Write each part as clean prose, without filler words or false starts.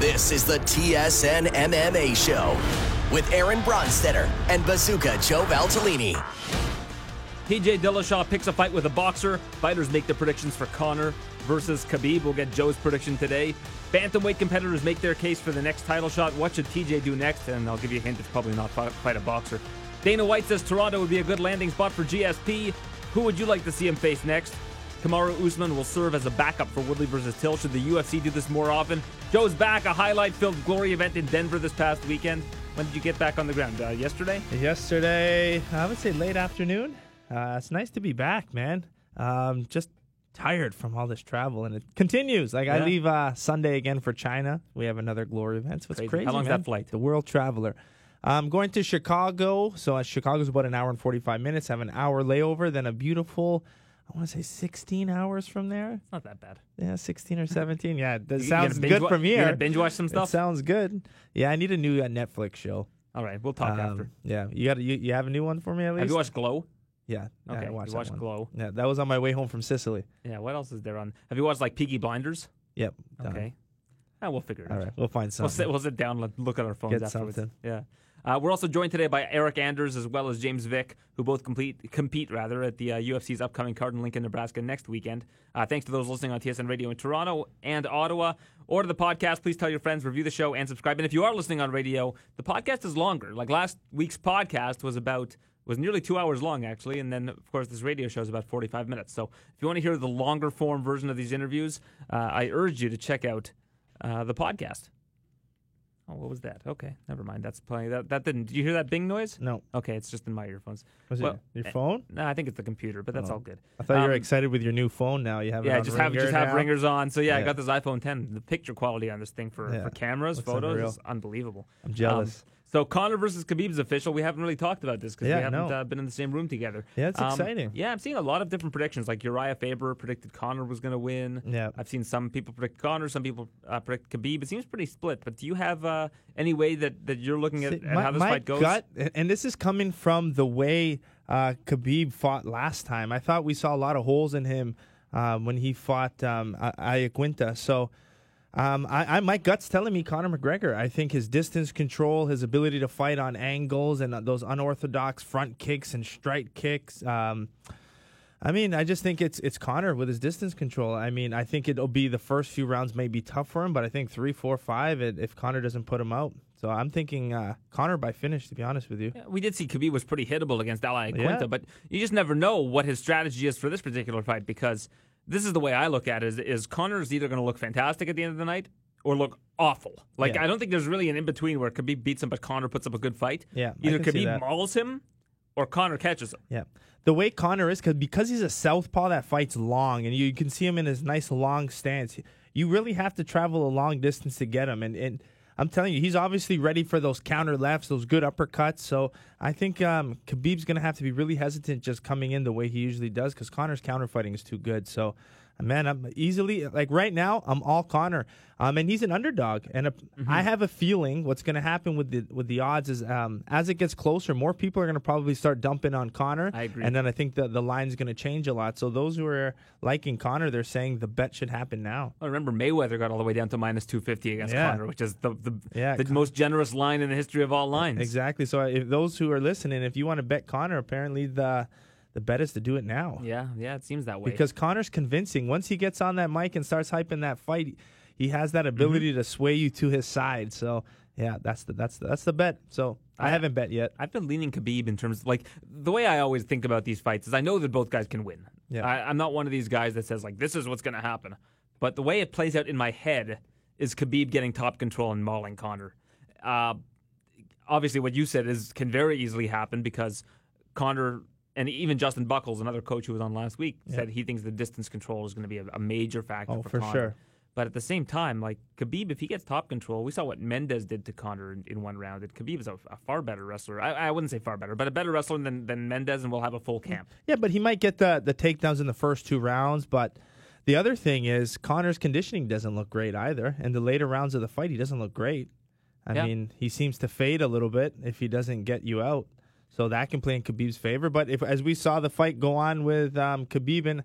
This is the TSN MMA Show with Aaron Bronstetter and Bazooka Joe Valtellini. TJ Dillashaw picks a fight with a boxer. Fighters make their predictions for Conor versus Khabib. We'll get Joe's prediction today. Bantamweight competitors make their case for the next title shot. What should TJ do next? And I'll give you a hint, it's probably not fight a boxer. Dana White says Toronto would be a good landing spot for GSP. Who would you like to see him face next? Kamaru Usman will serve as a backup for Woodley versus Till. Should the UFC do this more often? Joe's back. A highlight-filled glory event in Denver this past weekend. When did you get back on the ground? Yesterday? Yesterday, I would say late afternoon. It's nice to be back, man. Just tired from all this travel, and it continues. I leave Sunday again for China. We have another glory event, so it's crazy. How long's that flight? The World Traveler. I'm going to Chicago, so Chicago's about an hour and 45 minutes. I have an hour layover, then a beautiful, I want to say 16 hours from there. It's not that bad. Yeah, 16 or 17. Yeah, that sounds good from here. here. You gonna binge watch some stuff? It sounds good. Yeah, I need a new Netflix show. All right, we'll talk after. Yeah, you have a new one for me at least? Have you watched Glow? Yeah. Okay, I watched you watched Glow. Yeah, that was on my way home from Sicily. Yeah, what else is there on? Have you watched like Peaky Blinders? Yep. Okay. We'll figure it out. All right, we'll find something. We'll sit down and look at our phones Get afterwards. something. Yeah. We're also joined today by Eric Anders as well as James Vick, who both compete at the UFC's upcoming card in Lincoln, Nebraska next weekend. Thanks to those listening on TSN Radio in Toronto and Ottawa. Order the podcast. Please tell your friends, review the show, and subscribe. And if you are listening on radio, the podcast is longer. Like last week's podcast was nearly 2 hours long, actually. And then, of course, this radio show is about 45 minutes. So if you want to hear the longer form version of these interviews, I urge you to check out the podcast. Oh, what was that? Okay, never mind. That's playing. That didn't. Did you hear that bing noise? No. Okay, it's just in my earphones. Was it your phone? No, I think it's the computer, but that's all good. I thought you were excited with your new phone now. You have it on just ringer have now? ringers on. So I got this iPhone 10. The picture quality on this thing for cameras, Looks photos unreal. is unbelievable. I'm jealous. So Conor versus Khabib is official. We haven't really talked about this because we haven't no. been in the same room together. Yeah, it's exciting. Yeah, I'm seeing a lot of different predictions. Like Uriah Faber predicted Conor was going to win. Yeah. I've seen some people predict Conor, some people predict Khabib. It seems pretty split. But do you have any way that you're looking at how this fight goes? My gut, and this is coming from the way Khabib fought last time. I thought we saw a lot of holes in him when he fought Iaquinta. So my gut's telling me Conor McGregor. I think his distance control, his ability to fight on angles and those unorthodox front kicks and strike kicks. I just think it's Conor with his distance control. I think it'll be the first few rounds may be tough for him, but I think 3, 4, 5 if Conor doesn't put him out. So I'm thinking Conor by finish, to be honest with you. Yeah, we did see Khabib was pretty hittable against Al Iaquinta, but you just never know what his strategy is for this particular fight because this is the way I look at it, is Conor's either going to look fantastic at the end of the night or look awful. I don't think there's really an in-between where Khabib beats him but Conor puts up a good fight. Yeah, either Khabib mauls him or Conor catches him. Yeah. The way Conor is, because he's a southpaw that fights long, and you can see him in his nice long stance, you really have to travel a long distance to get him. And I'm telling you, he's obviously ready for those counter lefts, those good uppercuts. So I think Khabib's going to have to be really hesitant just coming in the way he usually does because Conor's counterfighting is too good. So, man, I'm easily, right now, I'm all Conor. And he's an underdog. And I have a feeling what's going to happen with the odds is as it gets closer, more people are going to probably start dumping on Conor. I agree. And then I think the line's going to change a lot. So those who are liking Conor, they're saying the bet should happen now. I remember Mayweather got all the way down to minus 250 against Conor, which is the most generous line in the history of all lines. Exactly. So if those who are listening, if you want to bet Conor, apparently the bet is to do it now. Yeah, it seems that way. Because Conor's convincing. Once he gets on that mic and starts hyping that fight, he has that ability to sway you to his side. So, yeah, that's the bet. So, I haven't bet yet. I've been leaning Khabib in terms of, the way I always think about these fights is I know that both guys can win. Yeah. I'm not one of these guys that says, this is what's going to happen. But the way it plays out in my head is Khabib getting top control and mauling Conor. Obviously, what you said can very easily happen because Conor, and even Justin Buckles, another coach who was on last week, said he thinks the distance control is going to be a major factor for Conor. Sure. But at the same time, Khabib, if he gets top control, we saw what Mendes did to Conor in one round. And Khabib is a far better wrestler. I wouldn't say far better, but a better wrestler than Mendes, and we'll have a full camp. Yeah, but he might get the takedowns in the first 2 rounds. But the other thing is Conor's conditioning doesn't look great either. In the later rounds of the fight, he doesn't look great. I mean, he seems to fade a little bit if he doesn't get you out. So that can play in Khabib's favor. But as we saw the fight go on with Khabib and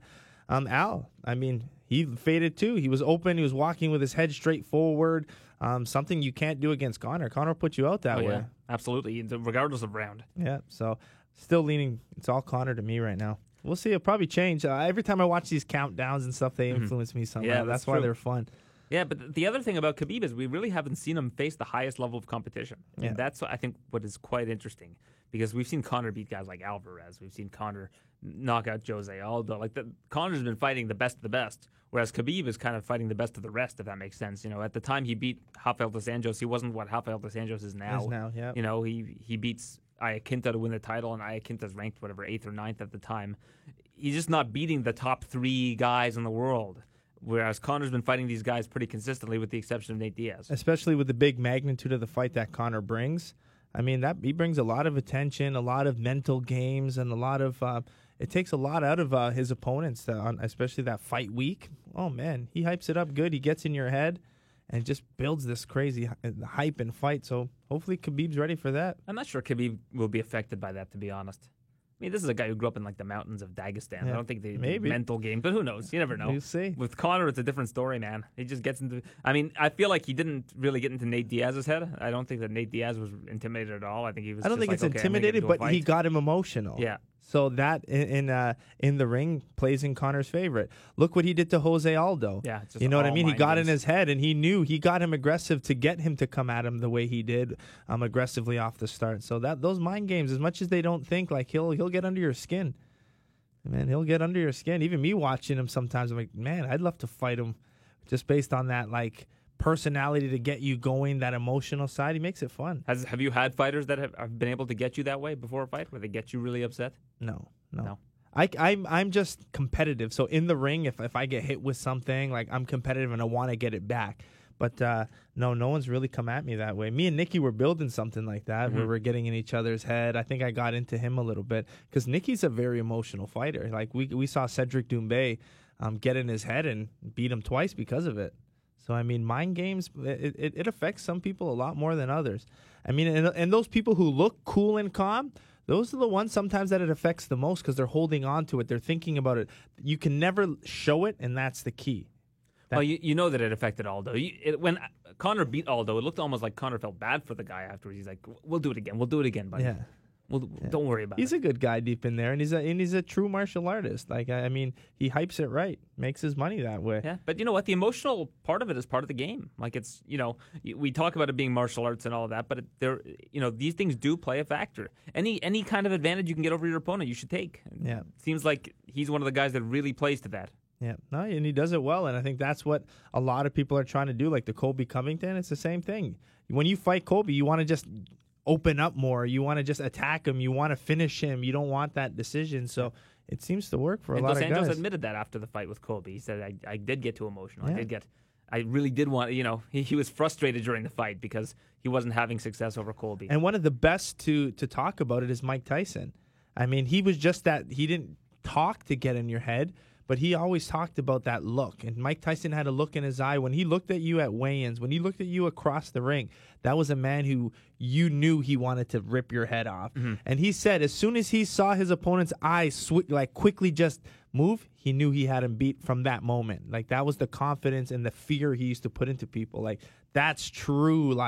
Al, I mean, he faded too. He was open. He was walking with his head straight forward. Something you can't do against Connor. Connor put you out that way. Yeah, absolutely, regardless of round. Yeah, so still leaning. It's all Connor to me right now. We'll see. It'll probably change. Every time I watch these countdowns and stuff, they influence me somehow. Yeah, that's that's why true. they're fun. Yeah, but the other thing about Khabib is we really haven't seen him face the highest level of competition. Yeah. And that's, I think, what is quite interesting. Because we've seen Conor beat guys like Alvarez. We've seen Conor knock out Jose Aldo. Conor's been fighting the best of the best, whereas Khabib is kind of fighting the best of the rest, if that makes sense. You know, at the time he beat Rafael dos Anjos, he wasn't what Rafael dos Anjos is now. Yeah. You know, he beats Iaquinta to win the title, and Iaquinta's ranked, 8th or 9th at the time. He's just not beating the top 3 guys in the world. Whereas Conor's been fighting these guys pretty consistently, with the exception of Nate Diaz. Especially with the big magnitude of the fight that Connor brings. I mean, that he brings a lot of attention, a lot of mental games, and a lot of it takes a lot out of his opponents, especially that fight week. Oh, man, he hypes it up good. He gets in your head and just builds this crazy hype and fight. So hopefully Khabib's ready for that. I'm not sure Khabib will be affected by that, to be honest. I mean, this is a guy who grew up in the mountains of Dagestan. Yeah, I don't think the maybe. mental game, but who knows? You never know. We'll see. With Conor, it's a different story, man. He just gets into. I mean, I feel like he didn't really get into Nate Diaz's head. I don't think that Nate Diaz was intimidated at all. I think he was. I don't think it's intimidated, but he got him emotional. Yeah. So that in the ring plays in Connor's favorite. Look what he did to Jose Aldo. Yeah, it's just you know what I all mean? He mind got games. in his head, and he knew he got him aggressive to get him to come at him the way he did, aggressively off the start. So that those mind games, as much as they don't think, like he'll get under your skin. Man, he'll get under your skin. Even me watching him sometimes, I'm like, man, I'd love to fight him, just based on that personality to get you going, that emotional side. He makes it fun. Have you had fighters that have been able to get you that way before a fight, where they get you really upset? No. No. I'm just competitive. So in the ring, if I get hit with something, I'm competitive and I want to get it back. But no one's really come at me that way. Me and Nicky were building something like that, where we're getting in each other's head. I think I got into him a little bit because Nicky's a very emotional fighter. We saw Cedric Doumbé get in his head and beat him twice because of it. So, I mean, mind games, it affects some people a lot more than others. I mean, and those people who look cool and calm, those are the ones sometimes that it affects the most because they're holding on to it. They're thinking about it. You can never show it, and that's the key. Well, you know that it affected Aldo. When Conor beat Aldo, it looked almost like Conor felt bad for the guy afterwards. He's like, "We'll do it again. We'll do it again, buddy. Yeah. Don't worry about He's it." a good guy deep in there, and he's a true martial artist. I mean, he hypes it right, makes his money that way. Yeah, but you know what? The emotional part of it is part of the game. It's we talk about it being martial arts and all of that, but these things do play a factor. Any kind of advantage you can get over your opponent, you should take. Yeah. It seems like he's one of the guys that really plays to that. Yeah, no, and he does it well, and I think that's what a lot of people are trying to do. Like the Colby Covington, it's the same thing. When you fight Colby, you want to just open up more. You want to just attack him. You want to finish him. You don't want that decision. So it seems to work for a lot Dos of Anjos guys. admitted that after the fight with Colby. He said, I did get too emotional. Yeah. I really did want, he was frustrated during the fight because he wasn't having success over Colby. And one of the best to talk about it is Mike Tyson. I mean, he was just that. He didn't talk to get in your head, but he always talked about that look. And Mike Tyson had a look in his eye when he looked at you at weigh-ins, when he looked at you across the ring. That was a man who you knew he wanted to rip your head off. Mm-hmm. And he said as soon as he saw his opponent's eyes quickly just move, he knew he had him beat from that moment. That was the confidence and the fear he used to put into people. That's true,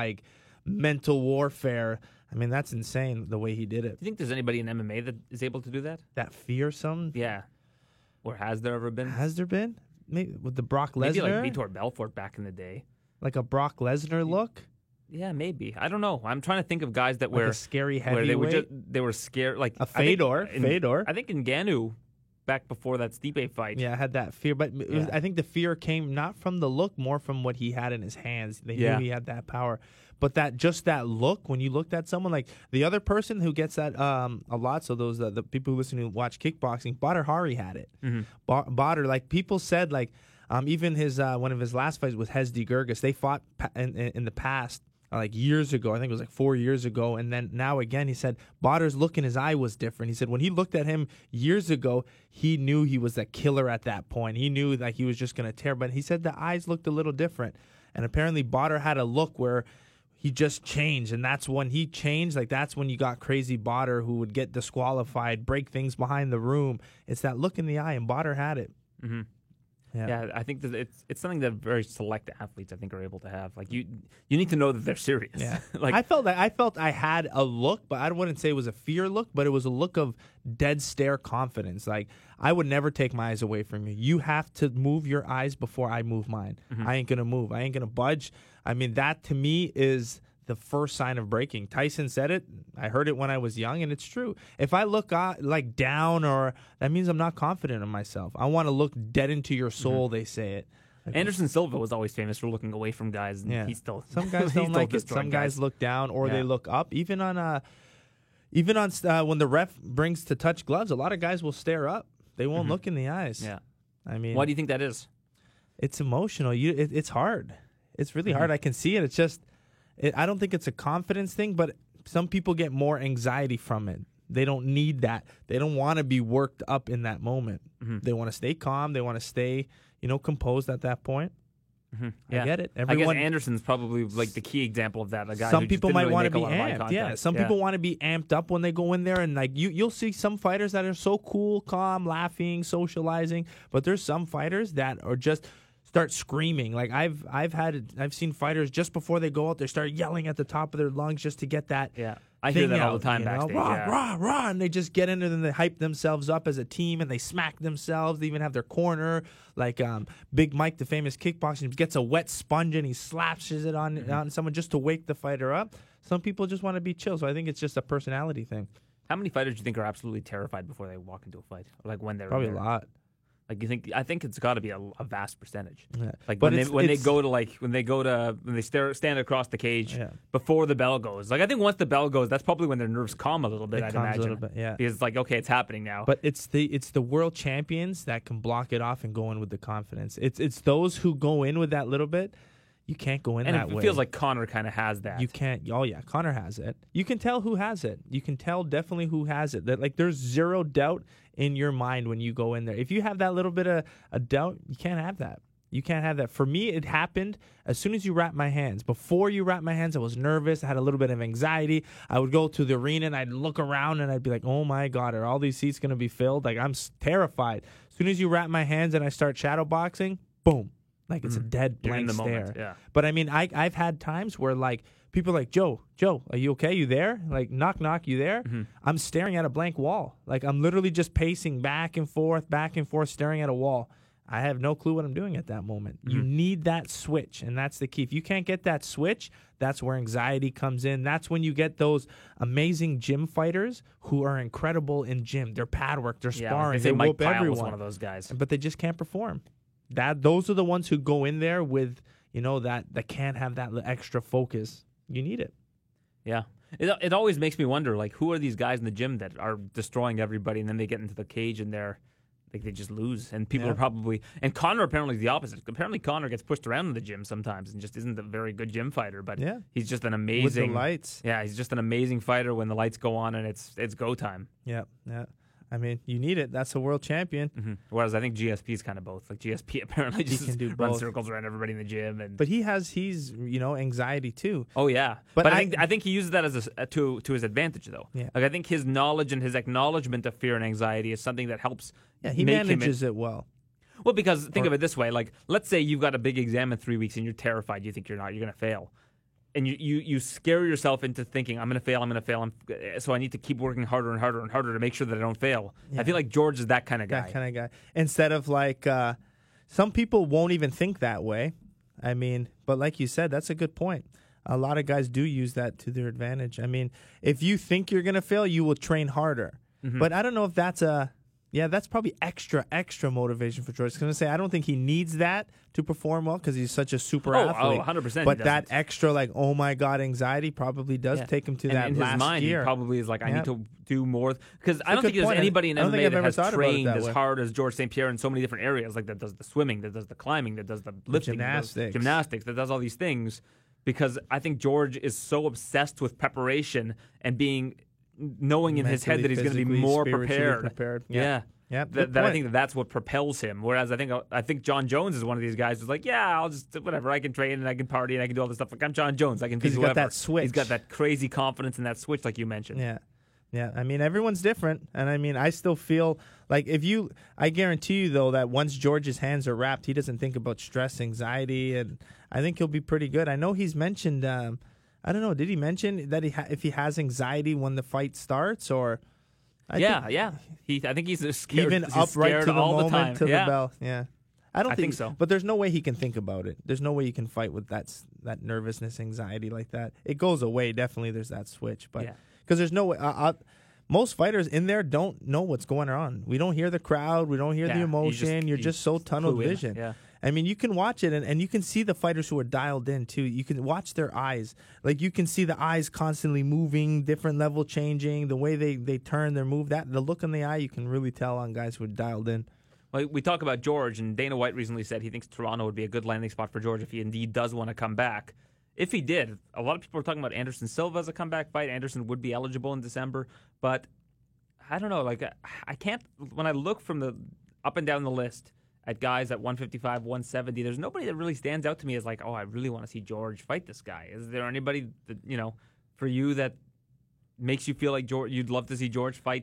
mental warfare. I mean, that's insane the way he did it. Do you think there's anybody in MMA that is able to do that? That fearsome? Yeah. Or has there ever been? Has there been? Maybe with the Brock Lesnar? Maybe like Vitor Belfort back in the day. Like a Brock Lesnar look? Yeah, maybe. I don't know. I'm trying to think of guys that were a scary heavyweight. Where they were scared. Like a Fedor. I think in Ngannou, back before that Stipe fight. Yeah, had that fear. But I think the fear came not from the look, more from what he had in his hands. They knew he had that power. But that look, when you looked at someone, like the other person who gets that a lot, so those the people who listen to watch kickboxing, Badr Hari had it. Mm-hmm. Badr, people said, even his one of his last fights with Hezdi Gerges, they fought in the past, years ago. I think it was 4 years ago. And then now again, he said Badr's look in his eye was different. He said when he looked at him years ago, he knew he was a killer at that point. He knew that he was just going to tear. But he said the eyes looked a little different. And apparently Badr had a look where he just changed, and that's when he changed. That's when you got Crazy Badr, who would get disqualified, break things behind the room. It's that look in the eye, and Badr had it. Yeah, I think that it's something that very select athletes I think are able to have. Like you need to know that they're serious. Yeah. Like I felt I had a look, but I wouldn't say it was a fear look, but it was a look of dead stare confidence. Like I would never take my eyes away from you. You have to move your eyes before I move mine. I ain't gonna move. I ain't gonna budge. I mean, that to me is the first sign of breaking. Tyson said it. I heard it when I was young, and it's true. If I look like down, or that means I'm not confident in myself. I want to look dead into your soul. They say it. Like, Anderson Silva was always famous for looking away from guys, and he still some guys don't like it. Some guys look down, or they look up. Even on when the ref brings to touch gloves, a lot of guys will stare up. They won't look in the eyes. Yeah, I mean, why do you think that is? It's emotional. It's hard. It's really hard. I can see it. It's just. I don't think it's a confidence thing, but some people get more anxiety from it. They don't need that. They don't want to be worked up in that moment. They want to stay calm. They want to stay, composed at that point. Yeah. I get it. I guess Anderson's probably like the key example of that. A guy some who people just might didn't want really to make be a lot of eye amped. contact. Yeah, some people want to be amped up when they go in there, and like you'll see some fighters that are so cool, calm, laughing, socializing, but there's some fighters that are just start screaming. Like I've seen fighters just before they go out, they start yelling at the top of their lungs just to get that. Yeah, I hear that all the time backstage. Rah, rah, rah, and they just get in there, and they hype themselves up as a team, and they smack themselves. They even have their corner. Like Big Mike, the famous kickboxer, gets a wet sponge and he slaps it on someone just to wake the fighter up. Some people just want to be chill, so I think it's just a personality thing. How many fighters do you think are absolutely terrified before they walk into a fight? Or like when they're Probably there? a lot. Like I think it's got to be a vast percentage. Yeah. Like But when they stand across the cage before the bell goes. Like I think once the bell goes, that's probably when their nerves calm a little bit. I'd imagine. A little bit, yeah. Because it's like, okay, it's happening now. But it's the world champions that can block it off and go in with the confidence. It's those who go in with that little bit. You can't go in that way. And it feels like Conor kind of has that. You can't. Oh yeah, Conor has it. You can tell who has it. You can tell definitely who has it. That like there's zero doubt in your mind when you go in there. If you have that little bit of a doubt, you can't have that. You can't have that. For me, it happened as soon as you wrapped my hands. Before you wrapped my hands, I was nervous. I had a little bit of anxiety. I would go to the arena and I'd look around and I'd be like, oh my God, are all these seats going to be filled? Like I'm terrified. As soon as you wrap my hands and I start shadow boxing, boom. Like it's a dead blank stare. Moment, yeah. But I mean, I've had times where like people are like, Joe, are you okay? You there? Like knock, you there? I'm staring at a blank wall. Like I'm literally just pacing back and forth, staring at a wall. I have no clue what I'm doing at that moment. You need that switch, and that's the key. If you can't get that switch, that's where anxiety comes in. That's when you get those amazing gym fighters who are incredible in gym. Their pad work, their sparring, they whoop everyone. Was one of those guys, but they just can't perform. Those are the ones who go in there with that can't have that extra focus. You need it. Yeah. It always makes me wonder, like, who are these guys in the gym that are destroying everybody, and then they get into the cage and they just lose, and people are probably. And Conor apparently is the opposite. Apparently, Conor gets pushed around in the gym sometimes and just isn't a very good gym fighter. But he's just an amazing with the lights. Yeah, he's just an amazing fighter when the lights go on and it's go time. Yeah. I mean, you need it. That's a world champion. Whereas I think GSP is kind of both. Like GSP apparently just can do run both. circles around everybody in the gym, but he's anxiety too. Oh yeah, but I think he uses that as to his advantage though. Yeah. Like I think his knowledge and his acknowledgement of fear and anxiety is something that helps. Yeah, he manages it well. Well, because think of it this way: like let's say you've got a big exam in 3 weeks and you're terrified. You think you're going to fail. And you scare yourself into thinking, I'm going to fail, so I need to keep working harder and harder and harder to make sure that I don't fail. Yeah. I feel like George is that kind of guy. Instead of like, some people won't even think that way. I mean, but like you said, that's a good point. A lot of guys do use that to their advantage. I mean, if you think you're going to fail, you will train harder. But I don't know if that's that's probably extra motivation for George. I was going to say, I don't think he needs that to perform well because he's such a super athlete. 100%. But that extra, like, oh my God, anxiety probably does take him to that in last his mind, year. He probably is like, I need to do more. Because I don't think there's anybody in MMA that has trained as hard as George St. Pierre in so many different areas, like that does the swimming, that does the climbing, that does the lifting, gymnastics, that does all these things. Because I think George is so obsessed with preparation and knowing in his head that he's going to be more prepared. Yeah. That I think that's what propels him. Whereas I think John Jones is one of these guys who's like, I'll just whatever. I can train and I can party and I can do all this stuff. Like I'm John Jones. I can do whatever. He's got that switch. He's got that crazy confidence and that switch, like you mentioned. Yeah. Yeah, I mean, everyone's different. And I mean, I still feel like I guarantee you, though, that once George's hands are wrapped, he doesn't think about stress, anxiety, and I think he'll be pretty good. I know he's mentioned, I don't know, did he mention that if he has anxiety when the fight starts? Or I think he's scared. Even he's upright scared to the all moment the time. to the bell. Yeah. I think so. But there's no way he can think about it. There's no way you can fight with that nervousness, anxiety like that. It goes away. Definitely there's that switch. But because there's no way. Most fighters in there don't know what's going on. We don't hear the crowd. We don't hear the emotion. You're just so tunnel vision. Yeah. I mean, you can watch it, and you can see the fighters who are dialed in, too. You can watch their eyes. Like, you can see the eyes constantly moving, different level changing, the way they turn, their move. The look in the eye, you can really tell on guys who are dialed in. Well, we talk about George, and Dana White recently said he thinks Toronto would be a good landing spot for George if he indeed does want to come back. If he did, a lot of people are talking about Anderson Silva as a comeback fight. Anderson would be eligible in December, but I don't know. Like, I can't. When I look from the up and down the list at guys at 155, 170, there's nobody that really stands out to me as like, oh, I really want to see George fight this guy. Is there anybody that for you that makes you feel like you'd love to see George fight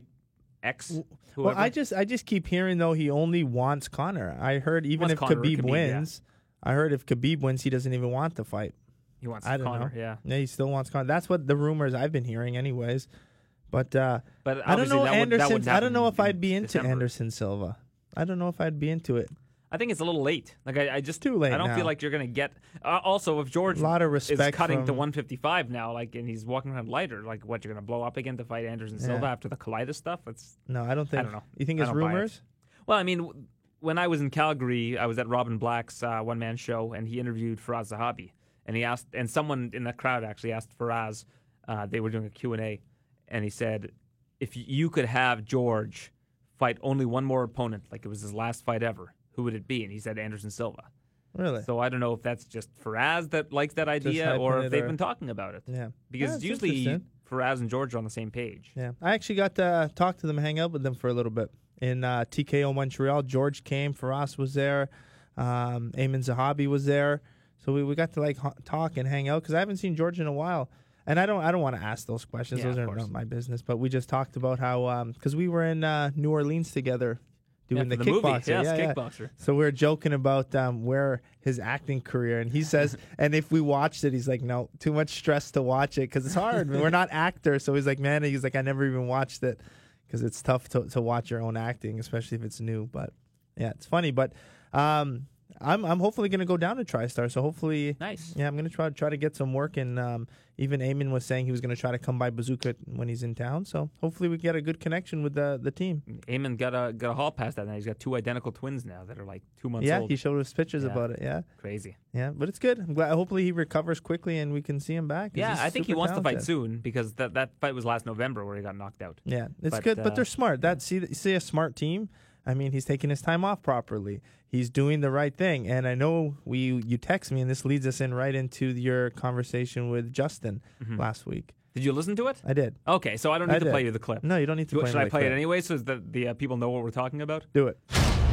X? Whoever? Well, I just keep hearing though he only wants Conor. I heard even if Khabib wins, I heard if Khabib wins, he doesn't even want the fight. He wants Conor. Yeah, he still wants Conor. That's what the rumors I've been hearing, anyways. But I don't know Anderson. I don't know if I'd be into December. Anderson Silva. I don't know if I'd be into it. I think it's a little late. Like I just too late. I don't now. feel like you're going to get. Also, if George a lot of respect is cutting from, to 155 now, like, and he's walking around lighter, like, what, you're going to blow up again to fight Anderson Silva after the colitis stuff? No, I don't think. I don't know. You think it's rumors? Well, I mean, when I was in Calgary, I was at Robin Black's one-man show, and he interviewed Faraz Zahabi, and he asked, and someone in the crowd actually asked Faraz. They were doing a Q&A, and he said, if you could have George fight only one more opponent, like it was his last fight ever, who would it be? And he said Anderson Silva. Really? So I don't know if that's just Faraz that likes that idea or if they've been talking about it. Yeah. Because usually Faraz and George are on the same page. Yeah. I actually got to talk to them, hang out with them for a little bit. In TKO Montreal, George came, Faraz was there, Ayman Zahabi was there. So we got to talk and hang out because I haven't seen George in a while. And I don't want to ask those questions. Those are not my business. But we just talked about how because we were in New Orleans together doing the Kickboxer. Kickboxer. So we were joking about where his acting career, and he says, and if we watched it, he's like, no, too much stress to watch it because it's hard. We're not actors, so he's like, man, I never even watched it because it's tough to watch your own acting, especially if it's new. But yeah, it's funny. But I'm hopefully going to go down to TriStar. So hopefully, nice. Yeah, I'm going to try to get some work. And even Ayman was saying he was going to try to come by Bazooka when he's in town. So hopefully we get a good connection with the team. Ayman got a hall pass that night. He's got two identical twins now that are like 2 months old. Yeah, he showed us pictures about it. Yeah, crazy. Yeah, but it's good. I'm glad. Hopefully he recovers quickly and we can see him back. Yeah, I think he wants to fight soon because that fight was last November where he got knocked out. Yeah, it's good, but they're smart. See a smart team. I mean, he's taking his time off properly. He's doing the right thing. And I know you text me, and this leads us in right into your conversation with Justin last week. Did you listen to it? I did. Okay, so I don't need to play you the clip. No, you don't need to play Should I play it anyway so that the people know what we're talking about? Do it.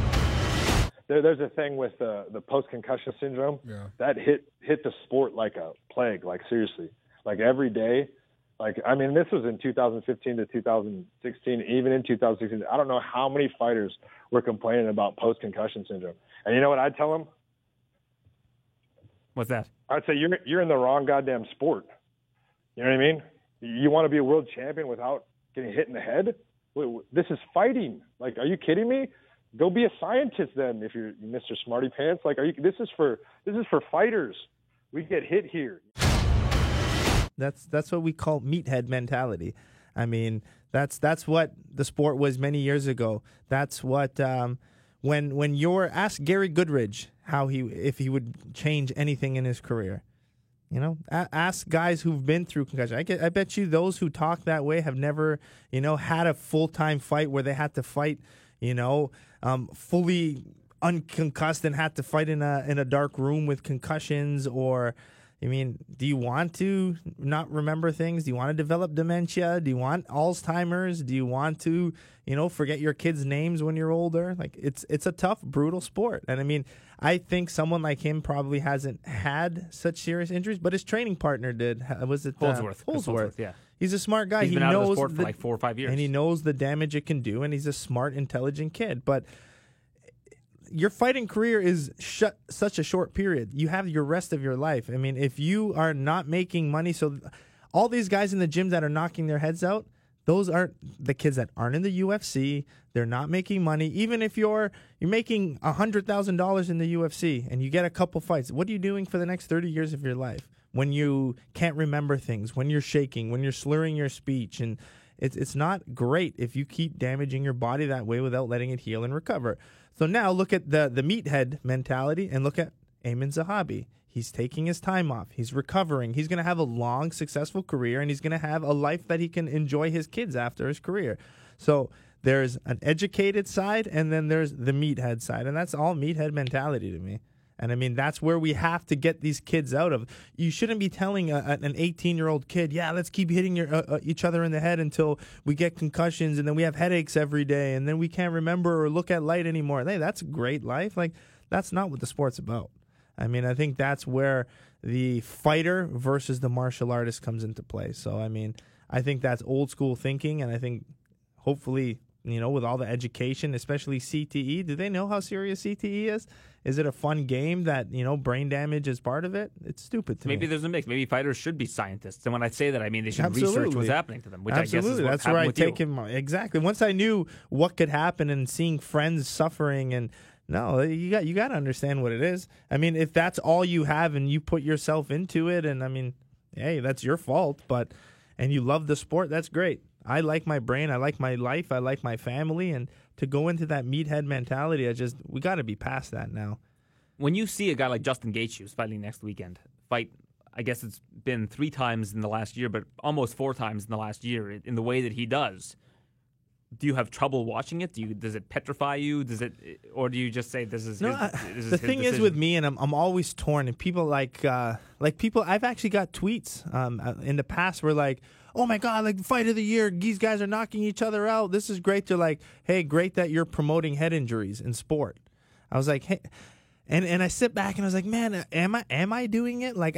There's a thing with the post-concussion syndrome that hit the sport like a plague, like seriously. Like every day. Like, I mean, this was in 2015 to 2016. Even in 2016, I don't know how many fighters were complaining about post-concussion syndrome. And you know what I'd tell them? What's that? I'd say you're in the wrong goddamn sport. You know what I mean? You want to be a world champion without getting hit in the head? This is fighting. Like, are you kidding me? Go be a scientist then if you're Mr. Smarty Pants. Like, this is for fighters. We get hit here. That's what we call meathead mentality. I mean, that's what the sport was many years ago. That's what when you're ask Gary Goodridge if he would change anything in his career. You know, ask guys who've been through concussion. I bet you those who talk that way have never, had a full-time fight where they had to fight, fully unconcussed and had to fight in a dark room with concussions or. I mean, do you want to not remember things? Do you want to develop dementia? Do you want Alzheimer's? Do you want to, forget your kids' names when you're older? Like, it's a tough, brutal sport. And I mean, I think someone like him probably hasn't had such serious injuries, but his training partner did. Was it Holdsworth? Holdsworth, yeah. He's a smart guy. He's been out of the sport for like 4 or 5 years. And he knows the damage it can do, and he's a smart, intelligent kid. But your fighting career is such a short period. You have your rest of your life. I mean, if you are not making money, so all these guys in the gym that are knocking their heads out, those aren't the kids that aren't in the UFC. They're not making money. Even if you're making $100,000 in the UFC and you get a couple fights, what are you doing for the next 30 years of your life when you can't remember things, when you're shaking, when you're slurring your speech? And it's not great if you keep damaging your body that way without letting it heal and recover. So now look at the meathead mentality and look at Aiemann Zahabi. He's taking his time off. He's recovering. He's going to have a long, successful career, and he's going to have a life that he can enjoy his kids after his career. So there's an educated side, and then there's the meathead side, and that's all meathead mentality to me. And, I mean, that's where we have to get these kids out of. You shouldn't be telling an 18-year-old kid, yeah, let's keep hitting each other in the head until we get concussions, and then we have headaches every day, and then we can't remember or look at light anymore. Hey, that's a great life. Like, that's not what the sport's about. I mean, I think that's where the fighter versus the martial artist comes into play. So, I mean, I think that's old school thinking, and I think hopefully, with all the education, especially CTE, do they know how serious CTE is? Is it a fun game that, brain damage is part of it? It's stupid to me. Maybe there's a mix. Maybe fighters should be scientists. And when I say that, I mean they should research what's happening to them, which Absolutely. I guess is that's where I take him. Exactly. Once I knew what could happen and seeing friends suffering and no, you got to understand what it is. I mean, if that's all you have and you put yourself into it, and I mean, hey, that's your fault. And you love the sport, that's great. I like my brain, I like my life, I like my family, and to go into that meathead mentality, we got to be past that now. When you see a guy like Justin Gaethje, who's fighting next weekend, fight, I guess it's been 3 times in the last year, but almost 4 times in the last year in the way that he does. Do you have trouble watching it? Does it petrify you? Or do you just say this is his the thing is with me, and I'm always torn. And people like people, I've actually got tweets in the past where like, oh my God, like fight of the year, these guys are knocking each other out. This is great. They're like, hey, great that you're promoting head injuries in sport. I was like, hey. And I sit back and I was like, man, am I doing it? Like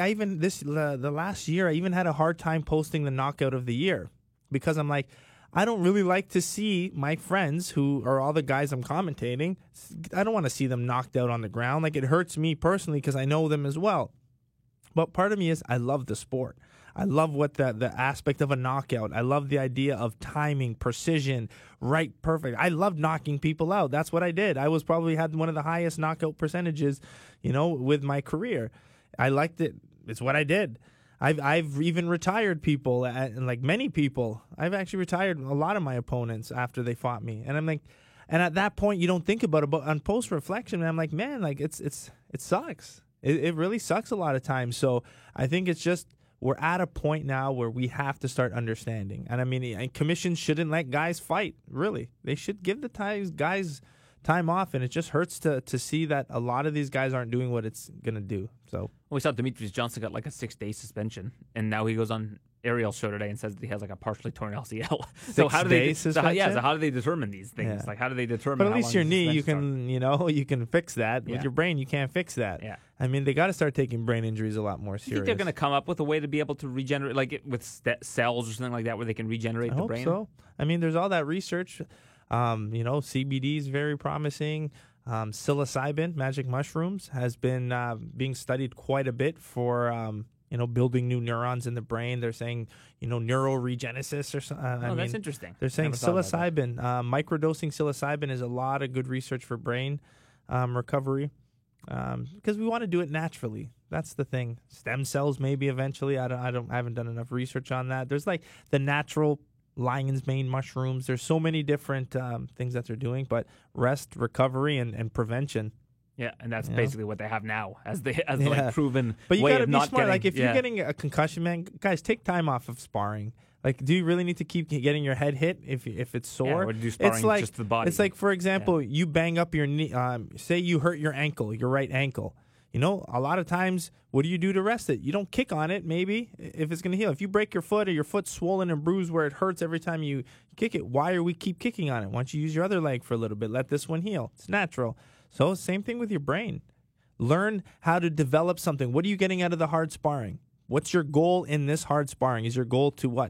the last year, I even had a hard time posting the knockout of the year because I'm like, I don't really like to see my friends who are all the guys I'm commentating. I don't want to see them knocked out on the ground. Like, it hurts me personally because I know them as well. But part of me is I love the sport. I love what the aspect of a knockout. I love the idea of timing, precision, right, perfect. I love knocking people out. That's what I did. I had one of the highest knockout percentages, with my career. I liked it. It's what I did. I've even retired people, like many people. I've actually retired a lot of my opponents after they fought me, and I'm like, and at that point you don't think about it, but on post reflection, I'm like, man, like it sucks. It really sucks a lot of times. So I think it's just we're at a point now where we have to start understanding, and I mean, commissions shouldn't let guys fight. Really, they should give the guys time off, and it just hurts to see that a lot of these guys aren't doing what it's gonna do. So we saw Demetrius Johnson got like a 6-day suspension, and now he goes on Ariel's show today and says that he has like a partially torn LCL. So how do they? So how do they determine these things? Yeah. Like, how do they determine? But at least your knee, you can fix that. With your brain, you can't fix that. Yeah. I mean, they got to start taking brain injuries a lot more serious. You think they're going to come up with a way to be able to regenerate, like with cells or something like that, where they can regenerate the brain? I hope so. I mean, there's all that research. CBD is very promising. Psilocybin, magic mushrooms, has been being studied quite a bit for building new neurons in the brain. They're saying neuroregenesis or something. That's interesting. They're saying psilocybin, microdosing psilocybin is a lot of good research for brain recovery because we want to do it naturally. That's the thing. Stem cells maybe eventually. I haven't done enough research on that. There's like the natural lion's mane mushrooms. There's so many different things that they're doing, but rest, recovery, and prevention. Yeah, and that's basically what they have now as the like proven but you way gotta of be not smart. getting. Like if you're getting a concussion, man, guys, take time off of sparring. Like, do you really need to keep getting your head hit if it's sore? Or do sparring it's like, just the body. It's like, for example, you bang up your knee. Say you hurt your ankle, your right ankle. A lot of times, what do you do to rest it? You don't kick on it, maybe, if it's going to heal. If you break your foot or your foot's swollen and bruised where it hurts every time you kick it, why are we keep kicking on it? Why don't you use your other leg for a little bit? Let this one heal. It's natural. So same thing with your brain. Learn how to develop something. What are you getting out of the hard sparring? What's your goal in this hard sparring? Is your goal to what?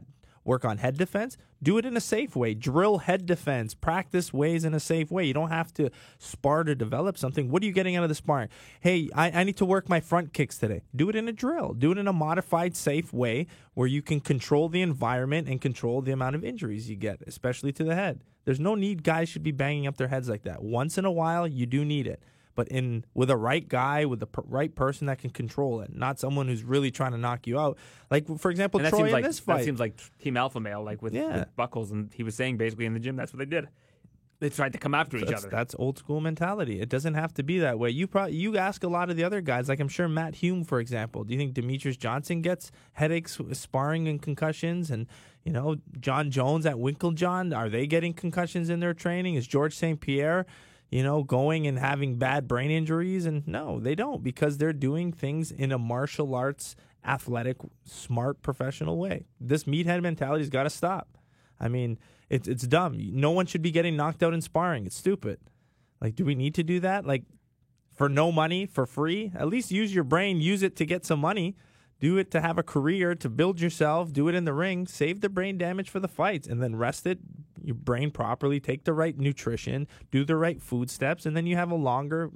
work on head defense, do it in a safe way. Drill head defense. Practice ways in a safe way. You don't have to spar to develop something. What are you getting out of the sparring? Hey, I need to work my front kicks today. Do it in a drill. Do it in a modified, safe way where you can control the environment and control the amount of injuries you get, especially to the head. There's no need guys should be banging up their heads like that. Once in a while, you do need it. But with a right guy, with the right person that can control it, not someone who's really trying to knock you out. Like, for example, Troy in this fight. That seems like Team Alpha Male, like with Buckles, and he was saying basically in the gym that's what they did. They tried to come after each other. That's old school mentality. It doesn't have to be that way. You ask a lot of the other guys, like I'm sure Matt Hume, for example. Do you think Demetrius Johnson gets headaches, sparring, and concussions? And John Jones at Winklejohn, are they getting concussions in their training? Is George St. Pierre, going and having bad brain injuries? And no, they don't, because they're doing things in a martial arts, athletic, smart, professional way. This meathead mentality's got to stop. I mean, it's dumb. No one should be getting knocked out in sparring. It's stupid. Like, do we need to do that? Like, for no money, for free? At least use your brain. Use it to get some money. Do it to have a career, to build yourself. Do it in the ring. Save the brain damage for the fights, and then rest your brain properly. Take the right nutrition. Do the right food steps, and then you have a longer,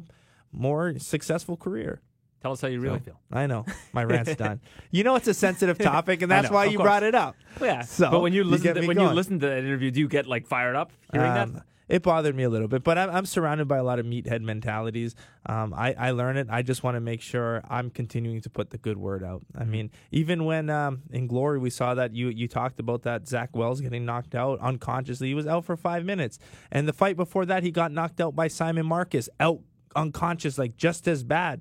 more successful career. Tell us how you really feel. I know. My rant's done. It's a sensitive topic, and that's why you brought it up. Yeah. So, but when you listen to that interview, do you get fired up hearing that? It bothered me a little bit, but I'm surrounded by a lot of meathead mentalities. I learn it. I just want to make sure I'm continuing to put the good word out. I mean, even when in Glory we saw that you talked about that Zach Wells getting knocked out unconsciously. He was out for 5 minutes. And the fight before that, he got knocked out by Simon Marcus, out unconscious, just as bad.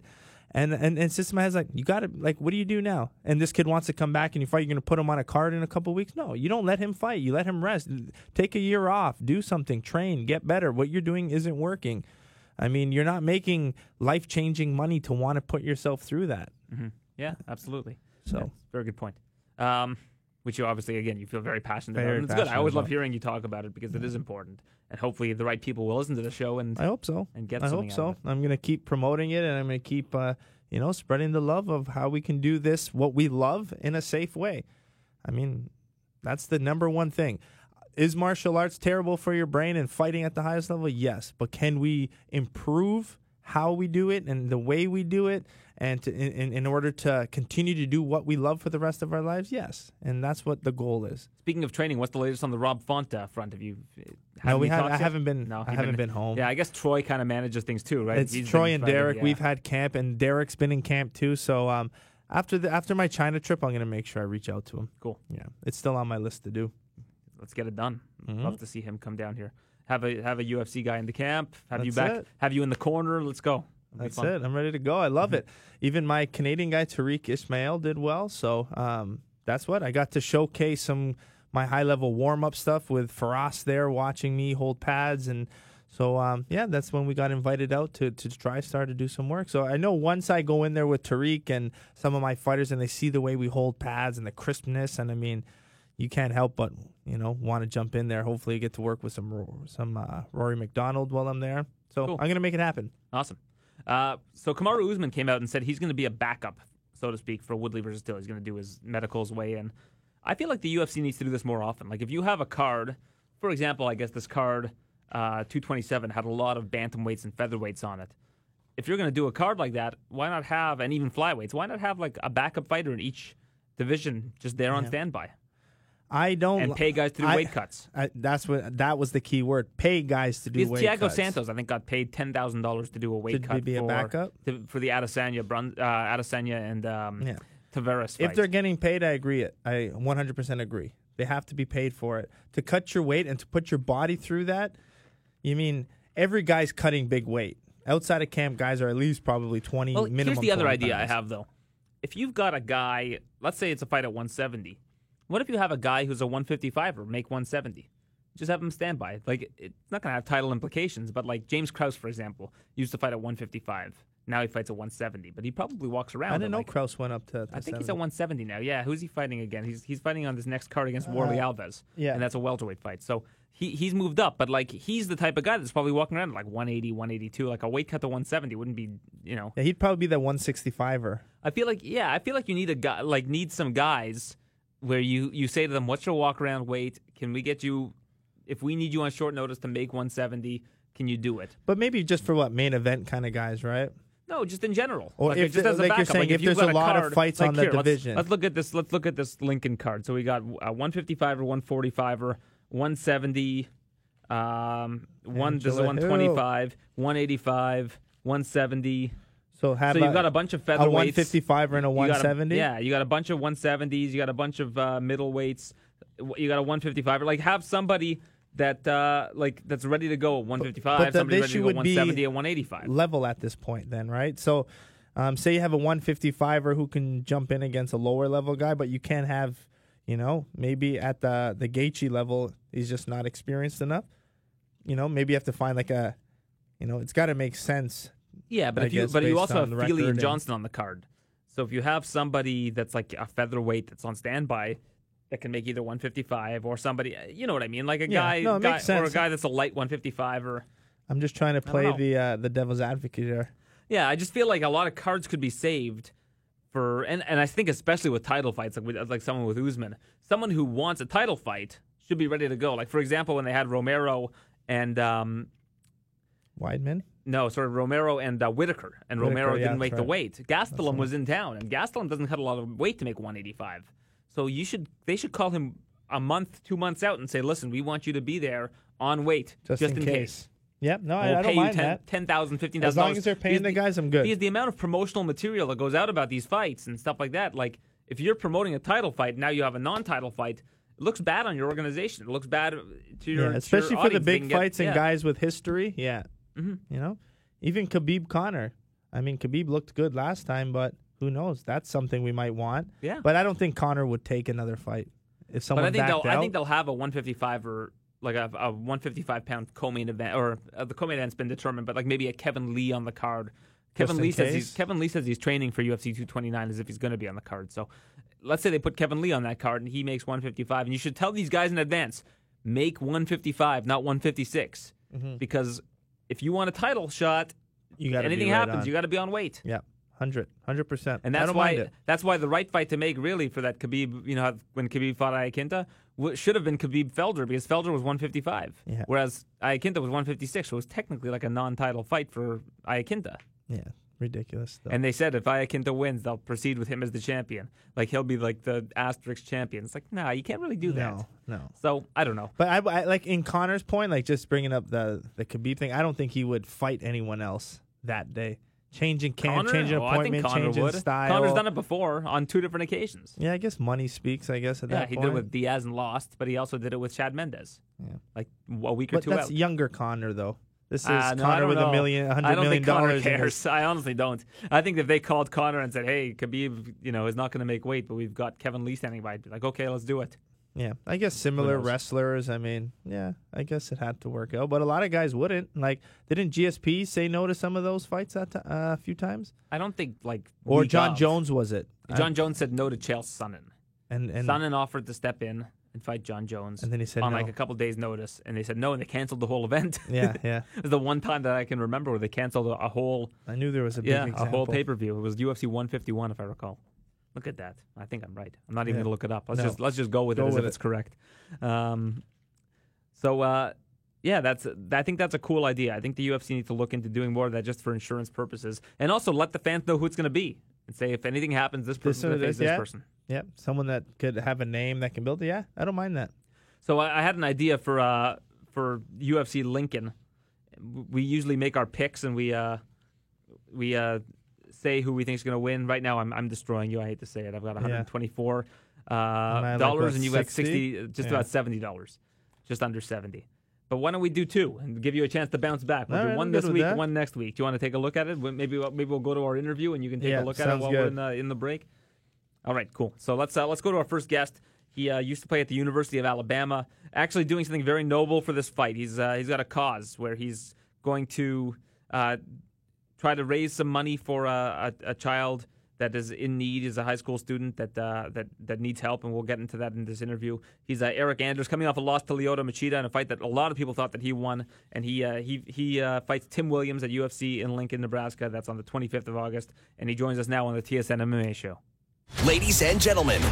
And System has you got to, what do you do now? And this kid wants to come back and you fight. You're going to put him on a card in a couple of weeks? No, you don't let him fight. You let him rest. Take a year off. Do something. Train. Get better. What you're doing isn't working. I mean, you're not making life-changing money to want to put yourself through that. Mm-hmm. Yeah, absolutely. So, yeah, very good point. Which you obviously, again, you feel very passionate about. Very And it's good. I always passionate love hearing you talk about it because it is important. And hopefully the right people will listen to the show. And I hope so. And get I something hope so. out of it. I'm going to keep promoting it, and I'm going to keep spreading the love of how we can do this, what we love, in a safe way. I mean, that's the number one thing. Is martial arts terrible for your brain and fighting at the highest level? Yes. But can we improve how we do it and the way we do it, and in order to continue to do what we love for the rest of our lives? Yes. And that's what the goal is. Speaking of training, what's the latest on the Rob Font front? Have you? No, I haven't been. No, I haven't been home. Yeah, I guess Troy kind of manages things too, right? It's Troy and Derek. We've had camp, and Derek's been in camp too. So after my China trip, I'm gonna make sure I reach out to him. Cool. Yeah, it's still on my list to do. Let's get it done. Mm-hmm. Love to see him come down here. Have a UFC guy in the camp. Have That's you back. it. Have you in the corner. Let's go. That's it. I'm ready to go. I love it. Even my Canadian guy, Tariq Ismail, did well. So that's what I got to showcase my high-level warm-up stuff with Faraz there watching me hold pads. And so, that's when we got invited out to TriStar to do some work. So I know once I go in there with Tariq and some of my fighters and they see the way we hold pads and the crispness, and I mean, you can't help but, want to jump in there. Hopefully get to work with some Rory McDonald while I'm there. So cool. I'm going to make it happen. Awesome. So Kamaru Usman came out and said he's going to be a backup, so to speak, for Woodley versus Till. He's going to do his medicals weigh in. I feel like the UFC needs to do this more often. Like if you have a card, for example, I guess this card 227 had a lot of bantamweights and featherweights on it. If you're going to do a card like that, why not have, and even flyweights, why not have a backup fighter in each division just there on standby? And pay guys to do weight cuts. That was the key word. Pay guys to do weight cuts. Thiago Santos, I think, got paid $10,000 to do a weight cut. To be a backup? For the Adesanya and Tavares fight. If they're getting paid, I agree. I 100% agree. They have to be paid for it. To cut your weight and to put your body through that, you mean every guy's cutting big weight. Outside of camp, guys are at least probably 20 minimum. Here's the other idea pounds. I have, though. If you've got a guy, let's say it's a fight at 170. What if you have a guy who's a 155er make 170? Just have him stand by. It's not going to have title implications, but James Krause, for example, used to fight at 155. Now he fights at 170, but he probably walks around. I didn't know Krause went up to I think he's at 170 now. Yeah, who's he fighting again? He's fighting on this next card against Warley Alves. Yeah. And that's a welterweight fight. So he's moved up, but he's the type of guy that's probably walking around at 180, 182. A weight cut to 170 wouldn't be, Yeah, he'd probably be that 165er. I feel like you need a guy, need some guys where you say to them, what's your walk-around weight? Can we get you, if we need you on short notice to make 170, can you do it? But maybe just for main event kind of guys, right? No, just in general. Or like, if, just as a like backup. you're saying, like if you've there's got a lot card, of fights like on the here, division. Let's look at this. Let's look at this Lincoln card. So we got a 155er, 145er, 170. This is 125, 185, 170. So you've got a bunch of featherweights. A 155 and a 170? You got a bunch of 170s. You got a bunch of middleweights. You got a 155. Like, have somebody that that's ready to go at 155, but somebody ready to go would 170 and 185. Level at this point then, right? So say you have a 155er who can jump in against a lower level guy, but you can't have, maybe at the Gaethje level, he's just not experienced enough. Maybe you have to find it's got to make sense. Yeah, but you also have Feely and Johnson on the card. So if you have somebody that's like a featherweight that's on standby that can make either 155 or somebody, you know what I mean, like a guy or a guy that's a light 155 or. I'm just trying to play the devil's advocate here. Yeah, I just feel like a lot of cards could be saved for, and I think especially with title fights, like someone with Usman, someone who wants a title fight should be ready to go. Like for example, when they had Romero and Weidman. No, sorry, Romero and Whitaker. And Romero didn't make the weight. Gastelum was in town, and Gastelum doesn't cut a lot of weight to make 185. So they should call him a month, 2 months out and say, listen, we want you to be there on weight just in case. Yep, no, I don't mind that. $10,000, $15,000. As long as they're paying the guys, I'm good. Because the amount of promotional material that goes out about these fights and stuff like that, like if you're promoting a title fight, now you have a non-title fight, it looks bad on your organization. It looks bad to your especially to your for the audience. big fights and guys with history. Yeah. Mm-hmm. Even Khabib Conor. I mean, Khabib looked good last time, but who knows? That's something we might want. Yeah. But I don't think Conor would take another fight if someone backed out. I think they'll have a 155 or like a 155-pound co-main event, or the co-main event's been determined, but like maybe a Kevin Lee on the card. Kevin Lee says he's training for UFC 229 as if he's going to be on the card. So let's say they put Kevin Lee on that card and he makes 155, and you should tell these guys in advance, make 155, not 156, because if you want a title shot, anything happens, you got to be on weight. Yeah, 100%. And that's why the right fight to make really for that Khabib, when Khabib fought Iaquinta, should have been Khabib Felder, because Felder was 155, whereas Iaquinta was 156, so it was technically like a non-title fight for Iaquinta. Yeah, ridiculous. Though. And they said if Iaquinta wins, they'll proceed with him as the champion. Like he'll be like the asterisk champion. It's like, nah, you can't really do that. No. So I don't know. But I like in Conor's point, like just bringing up the Khabib thing, I don't think he would fight anyone else that day. Changing camp, changing appointment, changing style. Conor's done it before on 2 different occasions. Yeah, I guess money speaks, at that point. Yeah, he did it with Diaz and lost, but he also did it with Chad Mendes. Yeah. Like a week or two out. That's younger Conor, though. This is Conor with $100 million. I don't think Conor cares. I honestly don't. I think if they called Conor and said, hey, Khabib, is not going to make weight, but we've got Kevin Lee standing by, I'd be like, okay, let's do it. Yeah, I guess similar wrestlers. I mean, yeah, I guess it had to work out. But a lot of guys wouldn't. Like, didn't GSP say no to some of those fights a few times? I don't think, Or John Jones, was it? John Jones said no to Chael Sonnen. And Sonnen offered to step in and fight John Jones. And then he said on no. a couple days' notice. And they said no, and they canceled the whole event. Yeah. It was the one time that I can remember where they canceled a whole... I knew there was a big example. A whole pay-per-view. It was UFC 151, if I recall. Look at that. I think I'm right. I'm not even going to look it up. Let's just go with it as if it's correct. I think that's a cool idea. I think the UFC needs to look into doing more of that just for insurance purposes, and also let the fans know who it's going to be, and say if anything happens, this person faces this person. Yeah, someone that could have a name that can build it. Yeah, I don't mind that. So I had an idea for UFC Lincoln. We usually make our picks and we say who we think is going to win. Right now, I'm destroying you. I hate to say it. I've got $124 and you've got 60, just about $70, just under 70. But why don't we do 2 and give you a chance to bounce back? We'll do one this week, one next week. Do you want to take a look at it? Maybe we'll go to our interview and you can take a look at it while we're in the break. All right, cool. So let's go to our first guest. He used to play at the University of Alabama, actually doing something very noble for this fight. He's got a cause where he's going to try to raise some money for a child that is in need. He's a high school student that needs help, and we'll get into that in this interview. He's Eric Anders, coming off a loss to Lyoto Machida in a fight that a lot of people thought that he won, and he fights Tim Williams at UFC in Lincoln, Nebraska. That's on the 25th of August, and he joins us now on the TSN MMA show. Ladies and gentlemen,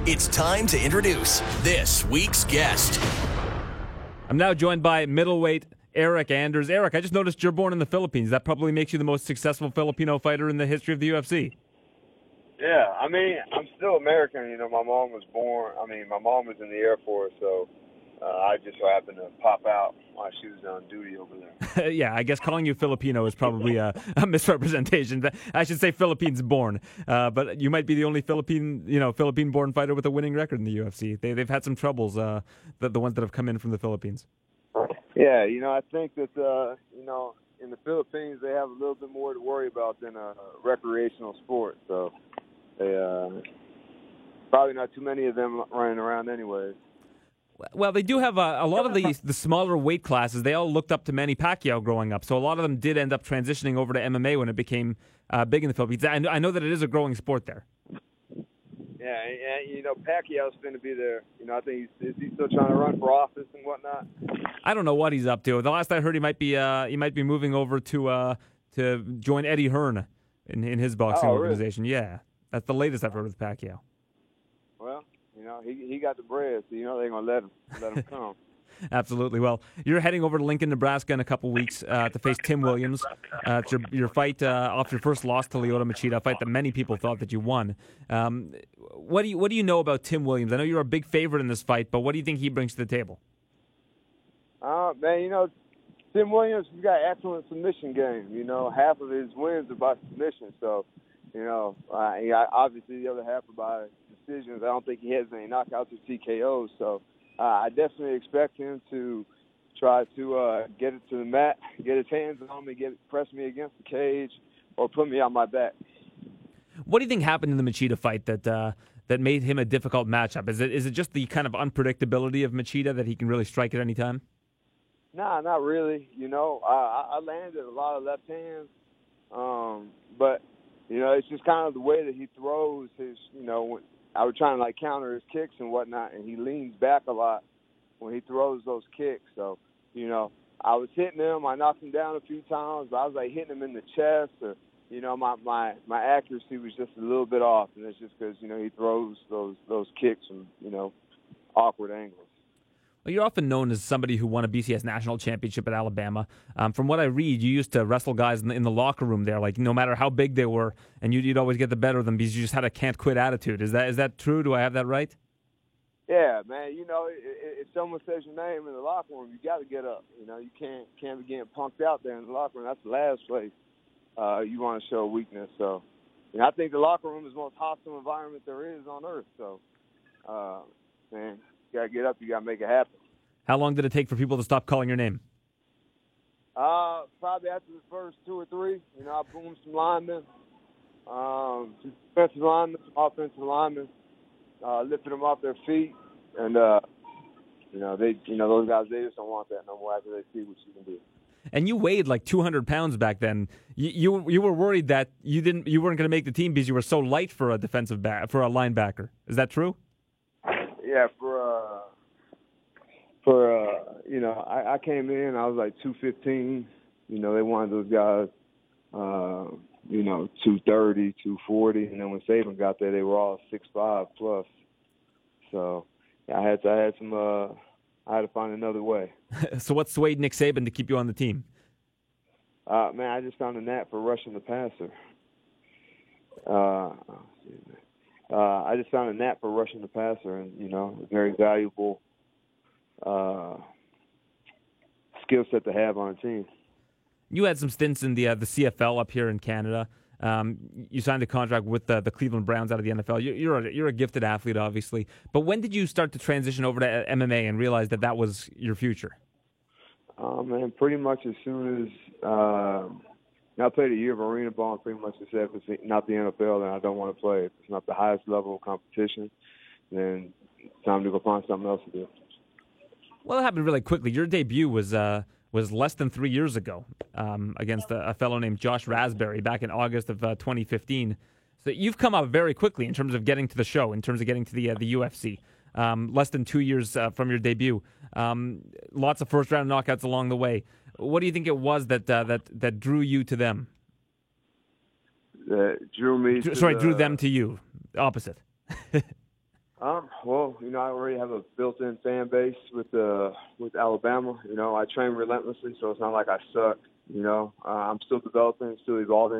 It's time to introduce this week's guest. I'm now joined by middleweight Eryk Anders. Eryk, I just noticed you're born in the Philippines. That probably makes you the most successful Filipino fighter in the history of the UFC. Yeah, I mean, I'm still American. You know, my mom was in the Air Force, so I just so happened to pop out while she was on duty over there. Yeah, I guess calling you Filipino is probably a misrepresentation. I should say Philippines-born. But you might be the only Philippine-born fighter with a winning record in the UFC. They've had some troubles, the ones that have come in from the Philippines. Yeah, you know, I think that, in the Philippines, they have a little bit more to worry about than a recreational sport. So they probably not too many of them running around anyways. Well, they do have a lot of the smaller weight classes. They all looked up to Manny Pacquiao growing up, so a lot of them did end up transitioning over to MMA when it became big in the Philippines. I know that it is a growing sport there. Yeah, and you know, Pacquiao's going to be there. You know, I think is he still trying to run for office and whatnot? I don't know what he's up to. The last I heard, he might be moving over to join Eddie Hearn in his boxing organization. Really? Yeah, that's the latest I've heard with Pacquiao. Well, you know, he got the bread, so you know they're gonna let him come. Absolutely. Well, you're heading over to Lincoln, Nebraska in a couple weeks to face Tim Williams. It's your fight off your first loss to Lyoto Machida, a fight that many people thought that you won. What do you know about Tim Williams? I know you're a big favorite in this fight, but what do you think he brings to the table? Man, you know, Tim Williams has got excellent submission game. You know, half of his wins are by submission, so you know, obviously the other half are by decisions. I don't think he has any knockouts or TKOs, so I definitely expect him to try to get it to the mat, get his hands on me, press me against the cage, or put me on my back. What do you think happened in the Machida fight that made him a difficult matchup? Is it just the kind of unpredictability of Machida that he can really strike at any time? Nah, not really. You know, I landed a lot of left hands, but you know, it's just kind of the way that he throws his. You know, I was trying to like counter his kicks and whatnot, and he leans back a lot when he throws those kicks. So, you know, I was hitting him. I knocked him down a few times, but I was like hitting him in the chest, or you know, my accuracy was just a little bit off, and it's just because you know he throws those kicks from you know awkward angles. Well, you're often known as somebody who won a BCS national championship at Alabama. From what I read, you used to wrestle guys in the locker room there, like no matter how big they were, and you'd always get the better of them because you just had a can't quit attitude. Is that true? Do I have that right? Yeah, man. You know, if someone says your name in the locker room, you got to get up. You know, you can't be getting punked out there in the locker room. That's the last place you want to show weakness. So, you know, I think the locker room is the most hostile environment there is on earth. So, man, you got to get up. You got to make it happen. How long did it take for people to stop calling your name? Probably after the first 2 or 3. You know, I boomed some linemen, some defensive linemen, some offensive linemen, lifted them off their feet, and you know, those guys, they just don't want that no more after they see what you can do. And you weighed like 200 pounds back then. You were worried that you weren't going to make the team because you were so light for a defensive back, for a linebacker. Is that true? Yeah, you know, I came in, I was like 215. You know, they wanted those guys, you know, 230, 240, and then when Saban got there, they were all 6'5" plus. So yeah, I had to find another way. So what swayed Nick Saban to keep you on the team? Man, I just found a knack for rushing the passer. I just found a knack for rushing the passer, and you know, a very valuable skill set to have on a team. You had some stints in the CFL up here in Canada. You signed a contract with the Cleveland Browns out of the NFL. You're a gifted athlete, obviously. But when did you start to transition over to MMA and realize that was your future? Man, pretty much as soon as I played a year of arena ball, and pretty much said, if it's not the NFL, then I don't want to play. If it's not the highest level of competition, then it's time to go find something else to do. Well, it happened really quickly. Your debut was less than 3 years ago against a fellow named Josh Raspberry back in August of 2015. So you've come up very quickly in terms of getting to the show, in terms of getting to the UFC. Less than 2 years from your debut. Lots of first-round knockouts along the way. What do you think it was that drew you to them? Drew me. Drew them to you. Opposite. Well, I already have a built-in fan base with Alabama. I train relentlessly, so it's not like I suck. I'm still developing, still evolving,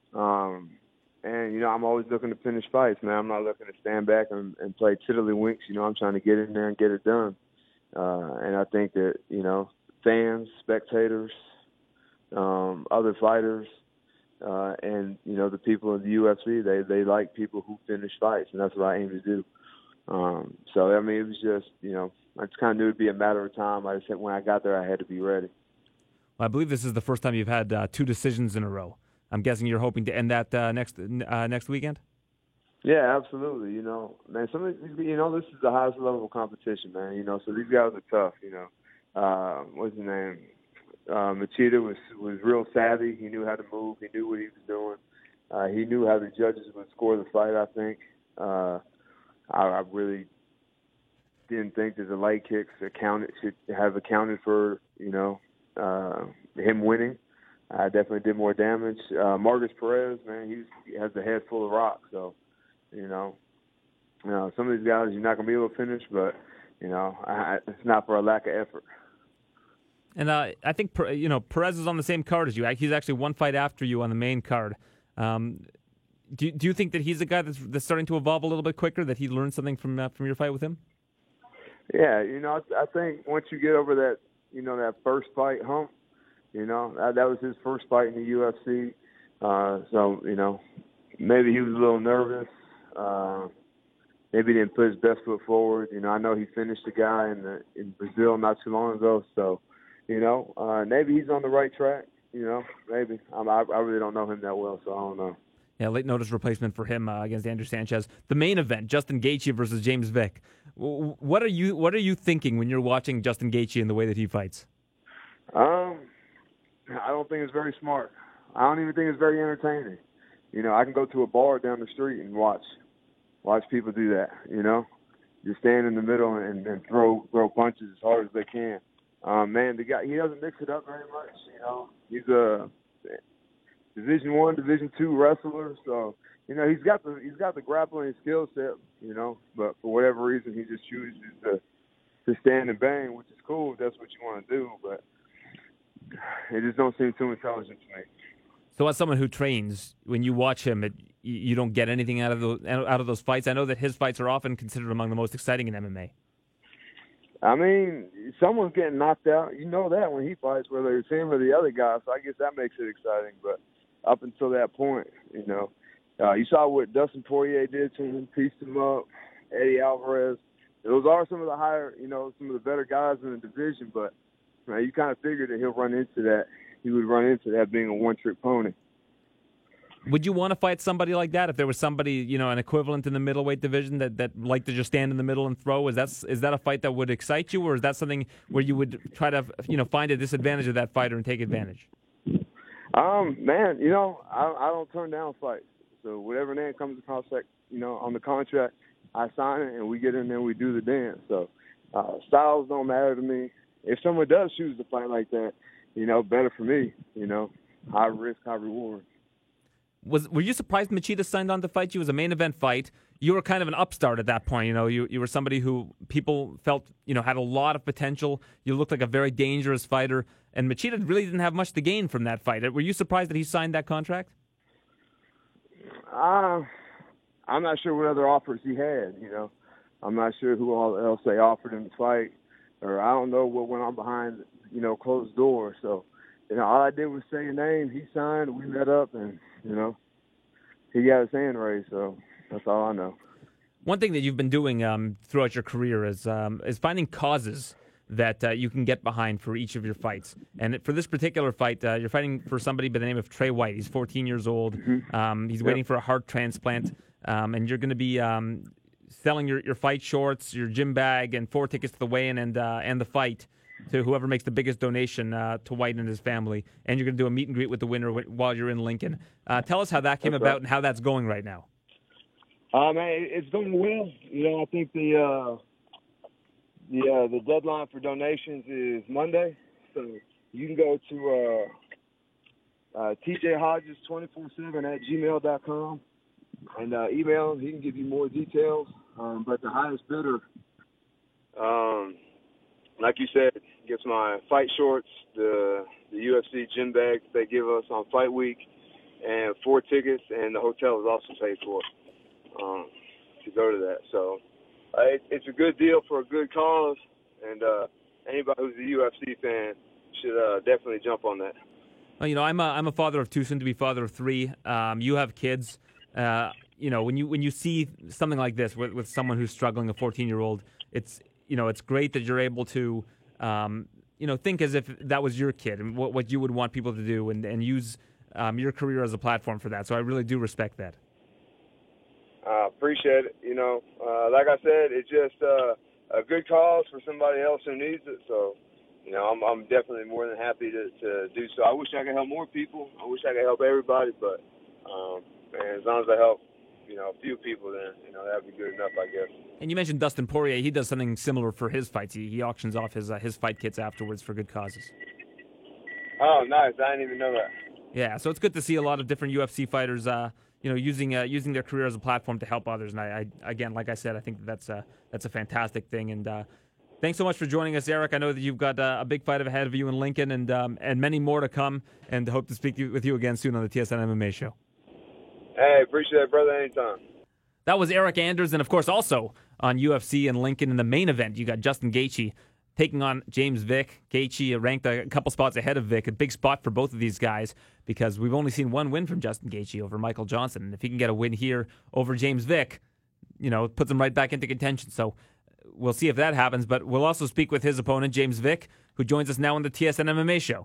and I'm always looking to finish fights, man. I'm not looking to stand back and play tiddlywinks. I'm trying to get in there and get it done. And I think that fans, spectators, other fighters, and the people in the UFC, they like people who finish fights, and that's what I aim to do. So I mean, it was just I just kind of knew it'd be a matter of time. I just said when I got there, I had to be ready. Well, I believe this is the first time you've had 2 decisions in a row. I'm guessing you're hoping to end that next weekend. Yeah, absolutely. Man, some of these, this is the highest level of competition, man. So these guys are tough. What's his name? Machida was real savvy. He knew how to move. He knew what he was doing. He knew how the judges would score the fight, I think. I really didn't think that the light kicks should have accounted for, him winning. I definitely did more damage. Marcus Perez, man, he has the head full of rocks. So, some of these guys you're not going to be able to finish, but, it's not for a lack of effort. And I think, Perez is on the same card as you. He's actually 1 fight after you on the main card. Do you think that he's a guy that's starting to evolve a little bit quicker, that he learned something from your fight with him? Yeah, I think once you get over that, that first fight hump, that was his first fight in the UFC. So, maybe he was a little nervous. Maybe he didn't put his best foot forward. I know he finished a guy in Brazil not too long ago. So, maybe he's on the right track. Maybe. I really don't know him that well, so I don't know. Yeah, late notice replacement for him against Andrew Sanchez. The main event, Justin Gaethje versus James Vick. What are you thinking when you're watching Justin Gaethje and the way that he fights? I don't think it's very smart. I don't even think it's very entertaining. I can go to a bar down the street and watch people do that. Just stand in the middle and throw punches as hard as they can. Man, the guy, he doesn't mix it up very much. He's a Division I, Division II wrestler, so he's got the grappling skill set, but for whatever reason he just chooses to stand and bang, which is cool if that's what you want to do, but it just don't seem too intelligent to me. So as someone who trains, when you watch him, you don't get anything out of those fights. I know that his fights are often considered among the most exciting in MMA. I mean, someone's getting knocked out. You know that when he fights, whether it's him or the other guy. So I guess that makes it exciting. But up until that point, you saw what Dustin Poirier did to him, pieced him up. Eddie Alvarez. Those are some of the higher, some of the better guys in the division. But you kind of figured that he'll run into that. He would run into that being a one-trick pony. Would you want to fight somebody like that if there was somebody, an equivalent in the middleweight division that liked to just stand in the middle and throw? Is that a fight that would excite you, or is that something where you would try to, find a disadvantage of that fighter and take advantage? Man, I don't turn down fights. So whatever name comes across that, on the contract, I sign it and we get in there and we do the dance. So styles don't matter to me. If someone does choose to fight like that, better for me. High risk, high reward. Were you surprised Machida signed on to fight you? It was a main event fight. You were kind of an upstart at that point. You were somebody who people felt had a lot of potential. You looked like a very dangerous fighter, and Machida really didn't have much to gain from that fight. Were you surprised that he signed that contract? I'm not sure what other offers he had. I'm not sure who else they offered him to fight, or I don't know what went on behind closed doors. So all I did was say a name. He signed. We met up, and he got his hand raised, so that's all I know. One thing that you've been doing throughout your career is finding causes that you can get behind for each of your fights. And for this particular fight, you're fighting for somebody by the name of Trey White. He's 14 years old. Mm-hmm. He's waiting for a heart transplant, and you're going to be selling your fight shorts, your gym bag, and 4 tickets to the weigh-in and the fight to whoever makes the biggest donation to White and his family. And you're going to do a meet and greet with the winner while you're in Lincoln. Tell us how that came about and how that's going right now. Man, it's going well. I think the deadline for donations is Monday. So you can go to TJHodges247@gmail.com and email him. He can give you more details. But the highest bidder, like you said, gets my fight shorts, the UFC gym bags they give us on fight week, and 4 tickets, and the hotel is also paid for to go to that. So it's a good deal for a good cause, and anybody who's a UFC fan should definitely jump on that. Well, I'm a father of 2, soon to be father of 3. You have kids. When you see something like this with someone who's struggling, a 14-year-old, it's great that you're able to think as if that was your kid and what you would want people to do and use your career as a platform for that. So I really do respect that. I appreciate it. Like I said, it's just a good cause for somebody else who needs it. So, I'm definitely more than happy to do so. I wish I could help more people. I wish I could help everybody, but as long as I help, a few people, then, that'd be good enough, I guess. And you mentioned Dustin Poirier. He does something similar for his fights. He auctions off his fight kits afterwards for good causes. Oh, nice. I didn't even know that. Yeah, so it's good to see a lot of different UFC fighters, using their career as a platform to help others. And I again, like I said, I think that's a fantastic thing. And thanks so much for joining us, Eric. I know that you've got a big fight ahead of you in Lincoln, and many more to come. And hope to speak with you again soon on the TSN MMA show. Hey, appreciate it, brother. Anytime. That was Eric Anders, and of course also on UFC in Lincoln in the main event, you got Justin Gaethje taking on James Vick. Gaethje ranked a couple spots ahead of Vick, a big spot for both of these guys because we've only seen one win from Justin Gaethje over Michael Johnson. And if he can get a win here over James Vick, it puts him right back into contention. So we'll see if that happens, but we'll also speak with his opponent, James Vick, who joins us now on the TSN MMA show.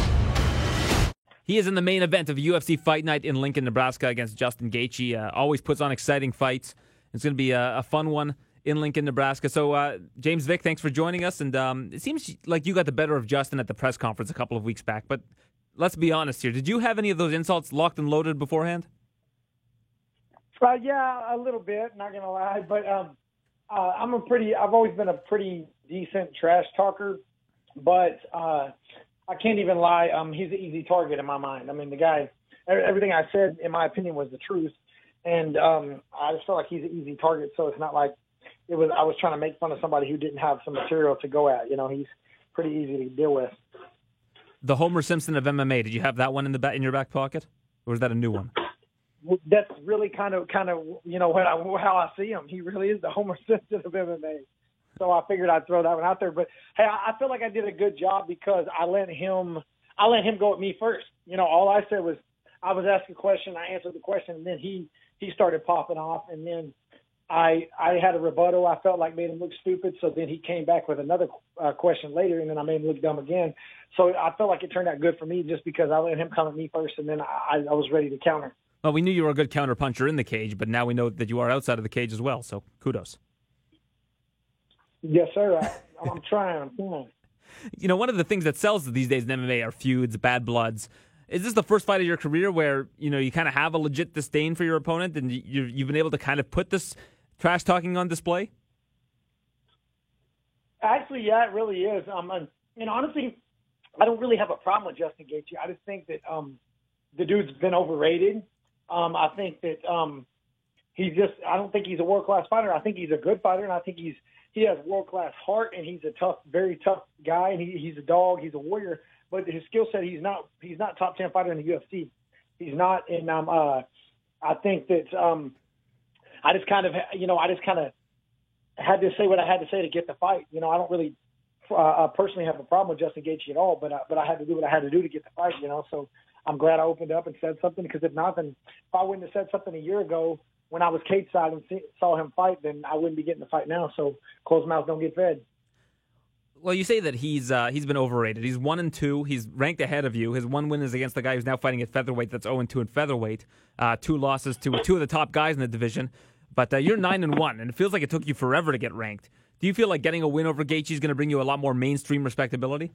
He is in the main event of UFC Fight Night in Lincoln, Nebraska against Justin Gaethje. Always puts on exciting fights. It's going to be a fun one in Lincoln, Nebraska. So, James Vick, thanks for joining us. And it seems like you got the better of Justin at the press conference a couple of weeks back. But let's be honest here. Did you have any of those insults locked and loaded beforehand? Yeah, a little bit, not going to lie. But I've always been a pretty decent trash talker. But I can't even lie. He's an easy target in my mind. I mean, the guy, everything I said, in my opinion, was the truth. And I just felt like he's an easy target. So it's not like I was trying to make fun of somebody who didn't have some material to go at. He's pretty easy to deal with. The Homer Simpson of MMA. Did you have that one in your back pocket, or is that a new one? That's really kind of how I see him. He really is the Homer Simpson of MMA. So I figured I'd throw that one out there. But hey, I feel like I did a good job because I let him go at me first. All I said was I was asked a question, I answered the question, and then he started popping off, and then I had a rebuttal I felt like made him look stupid. So then he came back with another question later, and then I made him look dumb again. So I felt like it turned out good for me just because I let him come at me first, and then I was ready to counter. Well, we knew you were a good counter puncher in the cage, but now we know that you are outside of the cage as well. So kudos. Yes, sir. I'm trying. One of the things that sells these days in MMA are feuds, bad bloods. Is this the first fight of your career where, you kind of have a legit disdain for your opponent and you've been able to kind of put this trash talking on display? Actually, yeah, it really is. Honestly, I don't really have a problem with Justin Gaethje. I just think that the dude's been overrated. I think that I don't think he's a world-class fighter. I think he's a good fighter, and I think he has world-class heart, and he's a tough, very tough guy, and he's a dog, he's a warrior. But his skill set, he's not top 10 fighter in the UFC. He's not, and I think that I just kind of had to say what I had to say to get the fight. I don't really personally have a problem with Justin Gaethje at all, but I had to do what I had to do to get the fight. So I'm glad I opened up and said something, because if I wouldn't have said something a year ago when I was cage side and saw him fight, then I wouldn't be getting the fight now. So closed mouths don't get fed. Well, you say that he's been overrated. He's 1-2. He's ranked ahead of you. His one win is against the guy who's now fighting at featherweight. That's 0-2 in featherweight. 2 losses to 2 of the top guys in the division. But you're 9-1, and it feels like it took you forever to get ranked. Do you feel like getting a win over Gaethje is going to bring you a lot more mainstream respectability?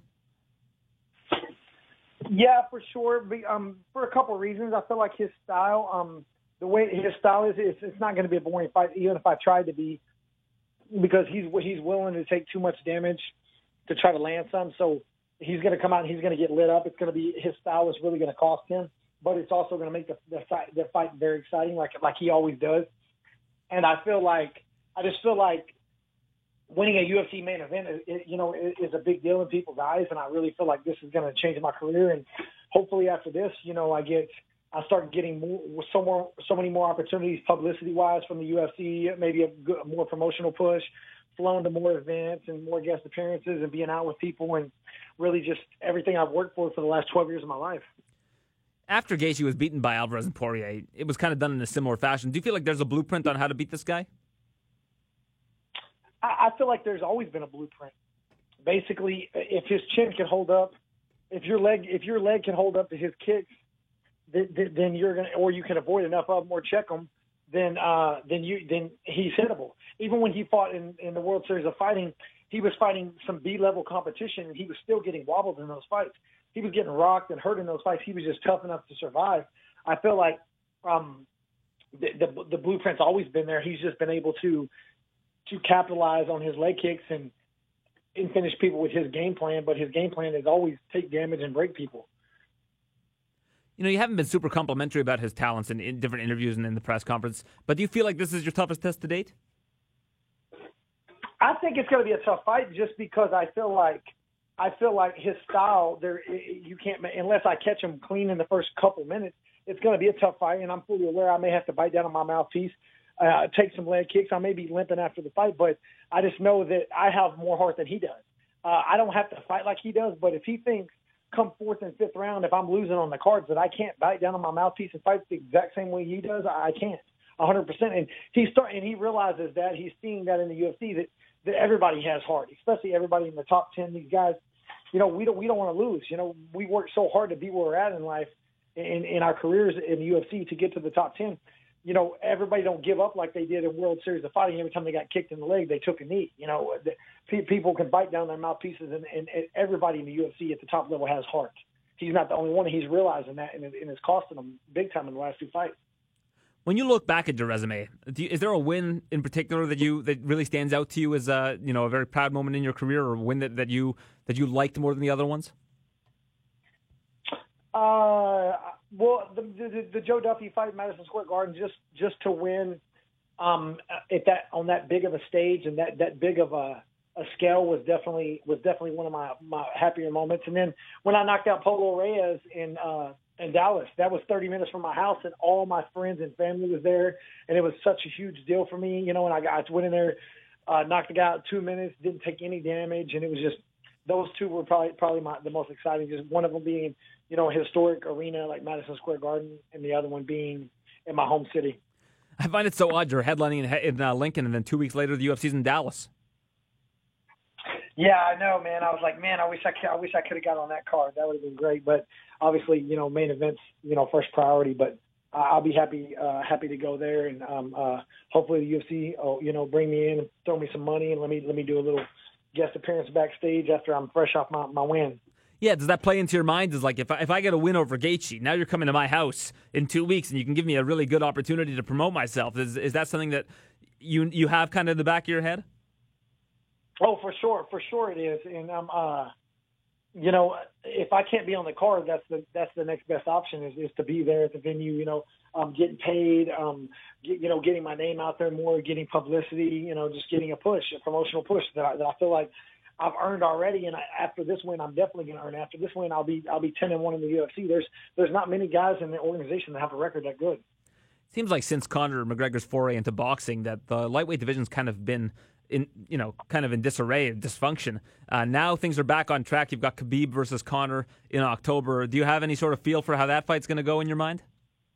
Yeah, for sure. For a couple of reasons. I feel like his style, the way his style is, it's not going to be a boring fight, even if I tried to be, because he's willing to take too much damage to try to land some. So he's going to come out and he's going to get lit up. It's going to be, his style is really going to cost him, but it's also going to make the fight very exciting, like he always does. And I feel like I just feel like winning a UFC main event, is a big deal in people's eyes, and I really feel like this is going to change my career. And hopefully after this, I start getting so many more opportunities publicity-wise from the UFC, maybe a more promotional push, flown to more events and more guest appearances and being out with people and really just everything I've worked for the last 12 years of my life. After Gaethje was beaten by Alvarez and Poirier, it was kind of done in a similar fashion. Do you feel like there's a blueprint on how to beat this guy? I feel like there's always been a blueprint. Basically, if his chin can hold up, if your leg can hold up to his kicks, then you're gonna, or you can avoid enough of them or check them, then he's hittable. Even when he fought in the World Series of Fighting, he was fighting some B-level competition, and he was still getting wobbled in those fights. He was getting rocked and hurt in those fights. He was just tough enough to survive. I feel like the blueprint's always been there. He's just been able to capitalize on his leg kicks and finish people with his game plan, but his game plan is always take damage and break people. You haven't been super complimentary about his talents in different interviews and in the press conference, but do you feel like this is your toughest test to date? I think it's going to be a tough fight just because I feel like his style, you can't, unless I catch him clean in the first couple minutes, it's going to be a tough fight, and I'm fully aware I may have to bite down on my mouthpiece, take some leg kicks. I may be limping after the fight, but I just know that I have more heart than he does. I don't have to fight like he does, but if he thinks come fourth and fifth round, if I'm losing on the cards, that I can't bite down on my mouthpiece and fight the exact same way he does, I can't, 100%. And he realizes that. He's seeing that in the UFC, that everybody has heart, especially everybody in the top 10. These guys, we don't want to lose. We work so hard to be where we're at in life, in our careers in the UFC to get to the top 10. Everybody don't give up like they did in World Series of Fighting. Every time they got kicked in the leg, they took a knee. People can bite down their mouthpieces, and everybody in the UFC at the top level has heart. He's not the only one. He's realizing that, and it's costing him big time in the last two fights. When you look back at your resume, is there a win in particular that really stands out to you as a very proud moment in your career, or a win that you liked more than the other ones? Well, the Joe Duffy fight in Madison Square Garden, just to win on that big of a stage and that big of a scale was definitely one of my happier moments. And then when I knocked out Polo Reyes in Dallas, that was 30 minutes from my house, and all my friends and family was there, and it was such a huge deal for me. And I went in there, knocked the guy out 2 minutes, didn't take any damage, and it was just those two were probably the most exciting. Just one of them being a historic arena like Madison Square Garden, and the other one being in my home city. I find it so odd you're headlining in Lincoln, and then 2 weeks later the UFC's in Dallas. Yeah, I know, man. I was like, man, I wish I could have got on that card. That would have been great. But obviously, main events, first priority. But I'll be happy to go there, and hopefully the UFC, bring me in and throw me some money, and let me do a little guest appearance backstage after I'm fresh off my win. Yeah, does that play into your mind? Is like if I get a win over Gaethje, now you're coming to my house in 2 weeks, and you can give me a really good opportunity to promote myself. Is that something that you have kind of in the back of your head? Oh, for sure it is. And if I can't be on the card, that's the next best option is to be there at the venue. Getting paid, getting my name out there more, getting publicity. Just getting a promotional push that I feel like I've earned already. And after this win, I'm definitely going to earn. After this win, I'll be 10-1 in the UFC. There's not many guys in the organization that have a record that good. Seems like since Conor McGregor's foray into boxing, that the lightweight division's kind of been in disarray, dysfunction. Now things are back on track. You've got Khabib versus Conor in October. Do you have any sort of feel for how that fight's going to go in your mind?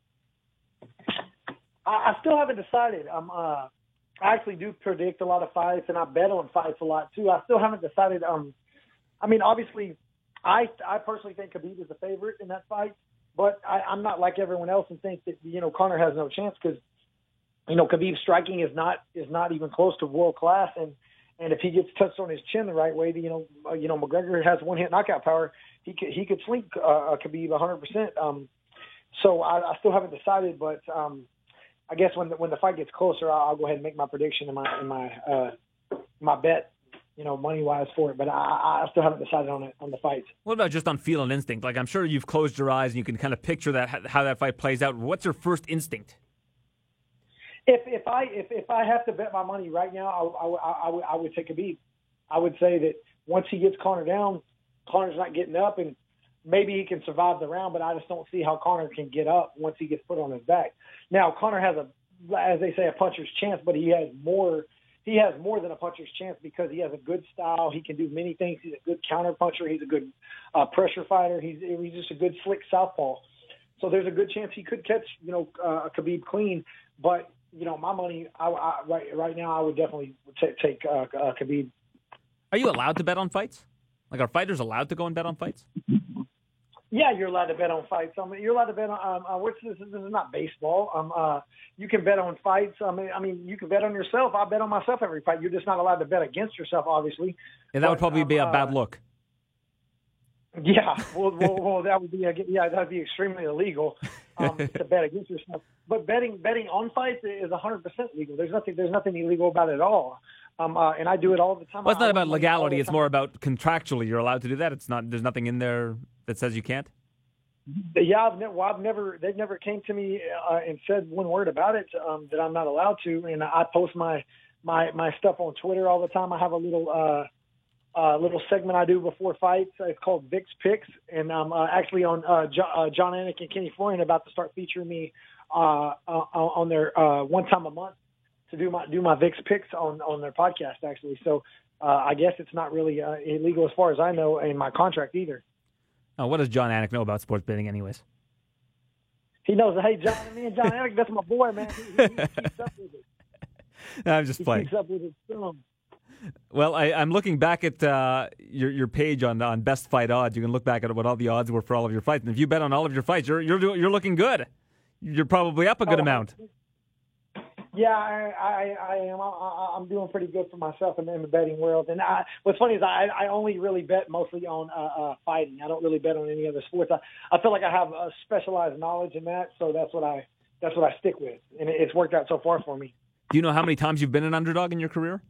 I still haven't decided. I actually do predict a lot of fights, and I bet on fights a lot too. I still haven't decided. Obviously, I personally think Khabib is the favorite in that fight, but I'm not like everyone else and think that Conor has no chance because Khabib's striking is not even close to world class, and if he gets touched on his chin the right way, McGregor has one-hit knockout power. He could slink Khabib 100%. So I still haven't decided, but I guess when the fight gets closer, I'll go ahead and make my prediction and my bet, money wise for it. But I still haven't decided on the fights. What about just on feel and instinct? Like I'm sure you've closed your eyes and you can kind of picture how that fight plays out. What's your first instinct? If I have to bet my money right now, I would take Khabib. I would say that once he gets Conor down, Conor's not getting up, and maybe he can survive the round, but I just don't see how Conor can get up once he gets put on his back. Now, Conor has as they say, a puncher's chance, but he has more than a puncher's chance because he has a good style. He can do many things. He's a good counter puncher. He's a good pressure fighter. He's just a good slick southpaw. So there's a good chance he could catch, Khabib clean. But, my money, right now, I would definitely take Khabib. Are you allowed to bet on fights? Like, are fighters allowed to go and bet on fights? Yeah, you're allowed to bet on fights. You're allowed to bet on. This is not baseball. You can bet on fights. I mean, you can bet on yourself. I bet on myself every fight. You're just not allowed to bet against yourself, obviously. Yeah, that would probably be a bad look. Yeah, well, that would be that'd be extremely illegal to bet against yourself. But betting on fights is 100% legal. There's nothing illegal about it at all. And I do it all the time. Well, it's not about legality. It's more about contractually. You're allowed to do that. It's not. There's nothing in there that says you can't. Yeah, they've never came to me and said one word about it that I'm not allowed to. And I post my stuff on Twitter all the time. I have a little segment I do before fights. It's called Vic's Picks, and I'm actually on John Anik and Kenny Florian about to start featuring me on their one time a month to do my Vic's Picks on their podcast, actually. So I guess it's not really illegal as far as I know in my contract either. Oh, what does John Anik know about sports betting anyways? He knows, hey, me and John Anik, that's my boy, man. He keeps up with it. I'm just playing. He keeps up with it. Well, I'm looking back at your page on Best Fight Odds. You can look back at what all the odds were for all of your fights, and if you bet on all of your fights, you're looking good. You're probably up a good amount. Yeah, I am. I'm doing pretty good for myself in the betting world. And what's funny is I only really bet mostly on fighting. I don't really bet on any other sports. I feel like I have a specialized knowledge in that, so that's what I stick with, and it's worked out so far for me. Do you know how many times you've been an underdog in your career?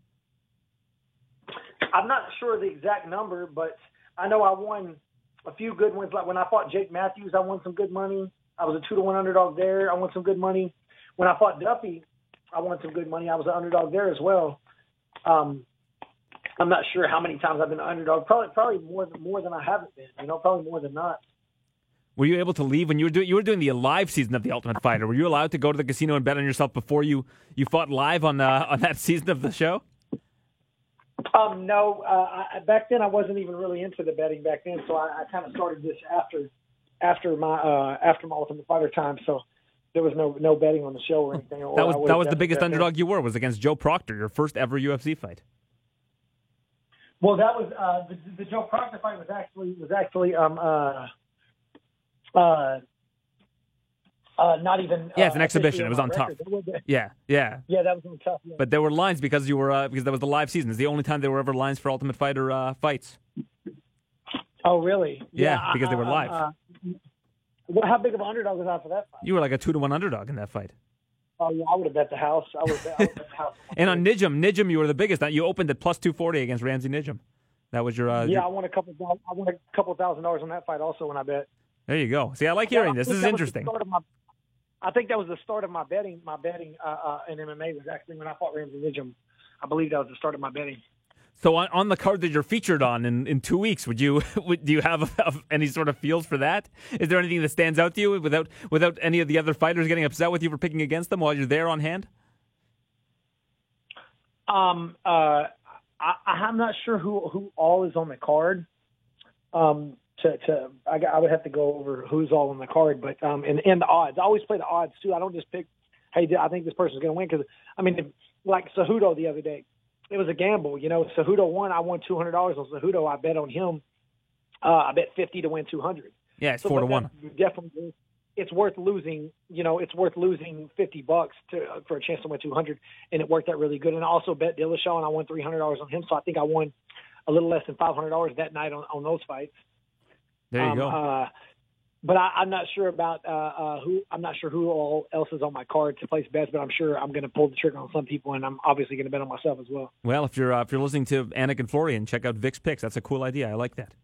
I'm not sure the exact number, but I know I won a few good ones. Like when I fought Jake Matthews, I won some good money. I was a 2-1 underdog there. I won some good money. When I fought Duffy, I won some good money. I was an underdog there as well. I'm not sure how many times I've been an underdog. Probably more than I haven't been. Probably more than not. Were you able to leave when you were doing the live season of The Ultimate Fighter? Were you allowed to go to the casino and bet on yourself before you fought live on that season of the show? No. Back then I wasn't even really into the betting back then, so I kind of started this after my Ultimate Fighter time. So there was no betting on the show or anything. That was the biggest underdog you was against Joe Proctor, your first ever UFC fight. Well, that was the Joe Proctor fight was actually not even. Yeah, it's an exhibition. It was on Tough. Yeah. Yeah, that was on Tough. Yeah. But there were lines because that was the live season. It's the only time there were ever lines for Ultimate Fighter fights. Oh, really? Yeah, because they were live. How big of an underdog was I for that fight? You were like a 2-1 underdog in that fight. Oh, yeah, I would have bet the house. I would have bet the house. And on Nijum, you were the biggest. You opened at plus 240 against Ramsey Nijum. That was your. I won a couple $1,000 on that fight also when I bet. There you go. See, I like hearing this. This is interesting. I think that was the start of my betting. My betting in MMA was actually when I fought Ramsey Nijum. I believe that was the start of my betting. So on the card that you're featured on in 2 weeks, do you have any sort of feels for that? Is there anything that stands out to you without any of the other fighters getting upset with you for picking against them while you're there on hand? I'm not sure who all is on the card. I would have to go over who's all on the card, but and the odds. I always play the odds too. I don't just pick, hey, I think this person's going to win because like Cejudo the other day. It was a gamble, Cejudo won. I won $200 on Cejudo. I bet on him. I bet 50 to win 200. Yeah, it's 4-1. Definitely, it's worth losing. It's worth losing $50 for a chance to win 200, and it worked out really good. And I also bet Dillashaw, and I won $300 on him. So I think I won a little less than $500 that night on those fights. There you go. But I'm not sure about who. I'm not sure who all else is on my card to place bets. But I'm sure I'm going to pull the trigger on some people, and I'm obviously going to bet on myself as well. Well, if you're listening to Anik and Florian, check out Vic's Picks. That's a cool idea. I like that.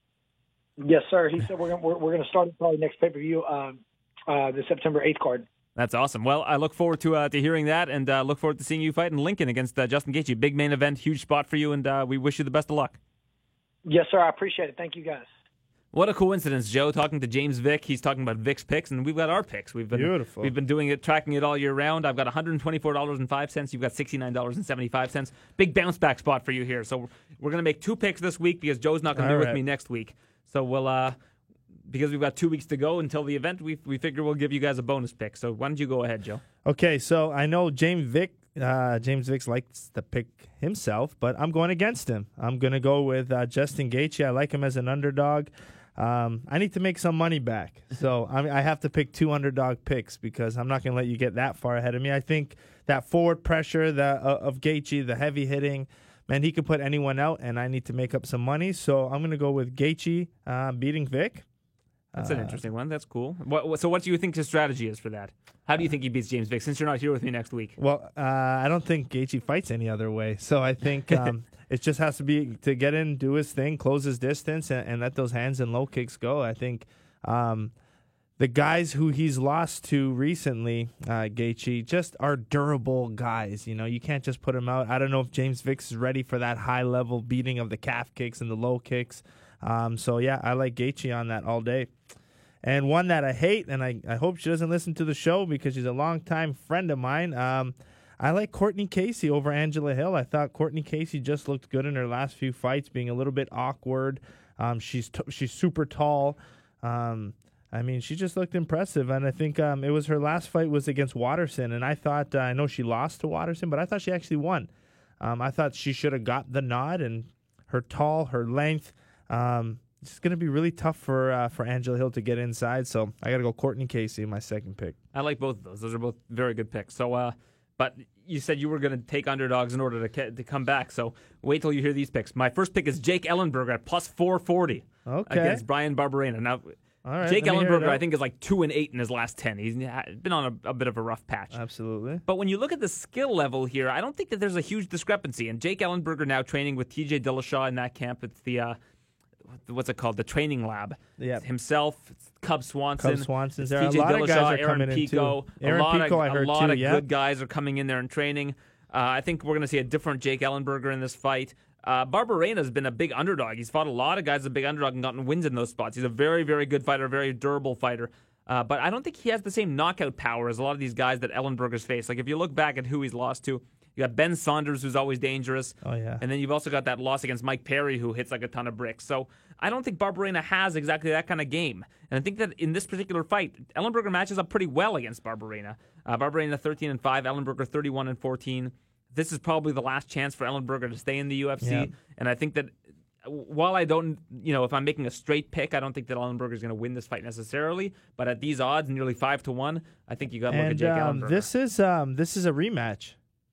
Yes, sir. He said we're going to start it probably next pay-per-view, the September 8th card. That's awesome. Well, I look forward to hearing that, and look forward to seeing you fight in Lincoln against Justin Gaethje. Big main event, huge spot for you, and we wish you the best of luck. Yes, sir. I appreciate it. Thank you, guys. What a coincidence, Joe, talking to James Vick. He's talking about Vick's picks, and we've got our picks. Beautiful. We've been doing it, tracking it all year round. I've got $124.05. You've got $69.75. Big bounce back spot for you here. So we're going to make 2 picks this week because Joe's not going to be with me next week. So we'll because we've got 2 weeks to go until the event, we figure we'll give you guys a bonus pick. So why don't you go ahead, Joe? Okay, so I know James Vick likes to pick himself, but I'm going against him. I'm going to go with Justin Gaethje. I like him as an underdog. I need to make some money back. So I have to pick 2 underdog picks because I'm not going to let you get that far ahead of me. I think that forward pressure of Gaethje, the heavy hitting, man, he could put anyone out, and I need to make up some money. So I'm going to go with Gaethje beating Vick. That's an interesting one. That's cool. So what do you think his strategy is for that? How do you think he beats James Vick, since you're not here with me next week? Well, I don't think Gaethje fights any other way. So I think it just has to be to get in, do his thing, close his distance, and let those hands and low kicks go. I think the guys who he's lost to recently, Gaethje, just are durable guys. You know, you can't just put him out. I don't know if James Vick is ready for that high-level beating of the calf kicks and the low kicks. So, yeah, I like Gaethje on that all day. And one that I hate, and I hope she doesn't listen to the show because she's a longtime friend of mine, I like Courtney Casey over Angela Hill. I thought Courtney Casey just looked good in her last few fights, being a little bit awkward. She's super tall. I mean, she just looked impressive, and I think it was her last fight was against Watterson, and I thought I know she lost to Watterson, but I thought she actually won. I thought she should have got the nod, and her length. It's going to be really tough for Angela Hill to get inside, so I got to go Courtney Casey, my second pick. I like both of those. Those are both very good picks. So, but you said you were going to take underdogs in order to come back, so wait till you hear theen picks. My first pick is Jake Ellenberger at plus 440 against Brian Barberena. Now, right, Jake Ellenberger, I think, is like 2-8 in his last 10. He's been on a bit of a rough patch. Absolutely. But when you look at the skill level here, I don't think that there's a huge discrepancy. And Jake Ellenberger now training with TJ Dillashaw in that camp. It's the what's it called? The training lab. Yeah. Himself, Cub Swanson. There are TJ a lot Dillashaw, of guys are Aaron coming Pico. in too. Aaron Pico, I heard a lot too. of good guys are coming in there and training. I think we're going to see a different Jake Ellenberger in this fight. Barberena has been a big underdog. He's fought a lot of guys as a big underdog and gotten wins in those spots. He's a very, very good fighter, very durable fighter. But I don't think he has the same knockout power as a lot of these guys that Ellenberger's faced. Like if you look back at who he's lost to, you got Ben Saunders, who's always dangerous. Oh, yeah. And then you've also got that loss against Mike Perry, who hits like a ton of bricks. So I don't think Barberena has exactly that kind of game. And I think that in this particular fight, Ellenberger matches up pretty well against Barberena. Barberena 13-5, Ellenberger 31-14. This is probably the last chance for Ellenberger to stay in the UFC. Yeah. And I think that while I don't, if I'm making a straight pick, I don't think that Ellenberger is going to win this fight necessarily. But at these odds, nearly 5-1, I think you got to look at Jake Ellenberger. This is a rematch.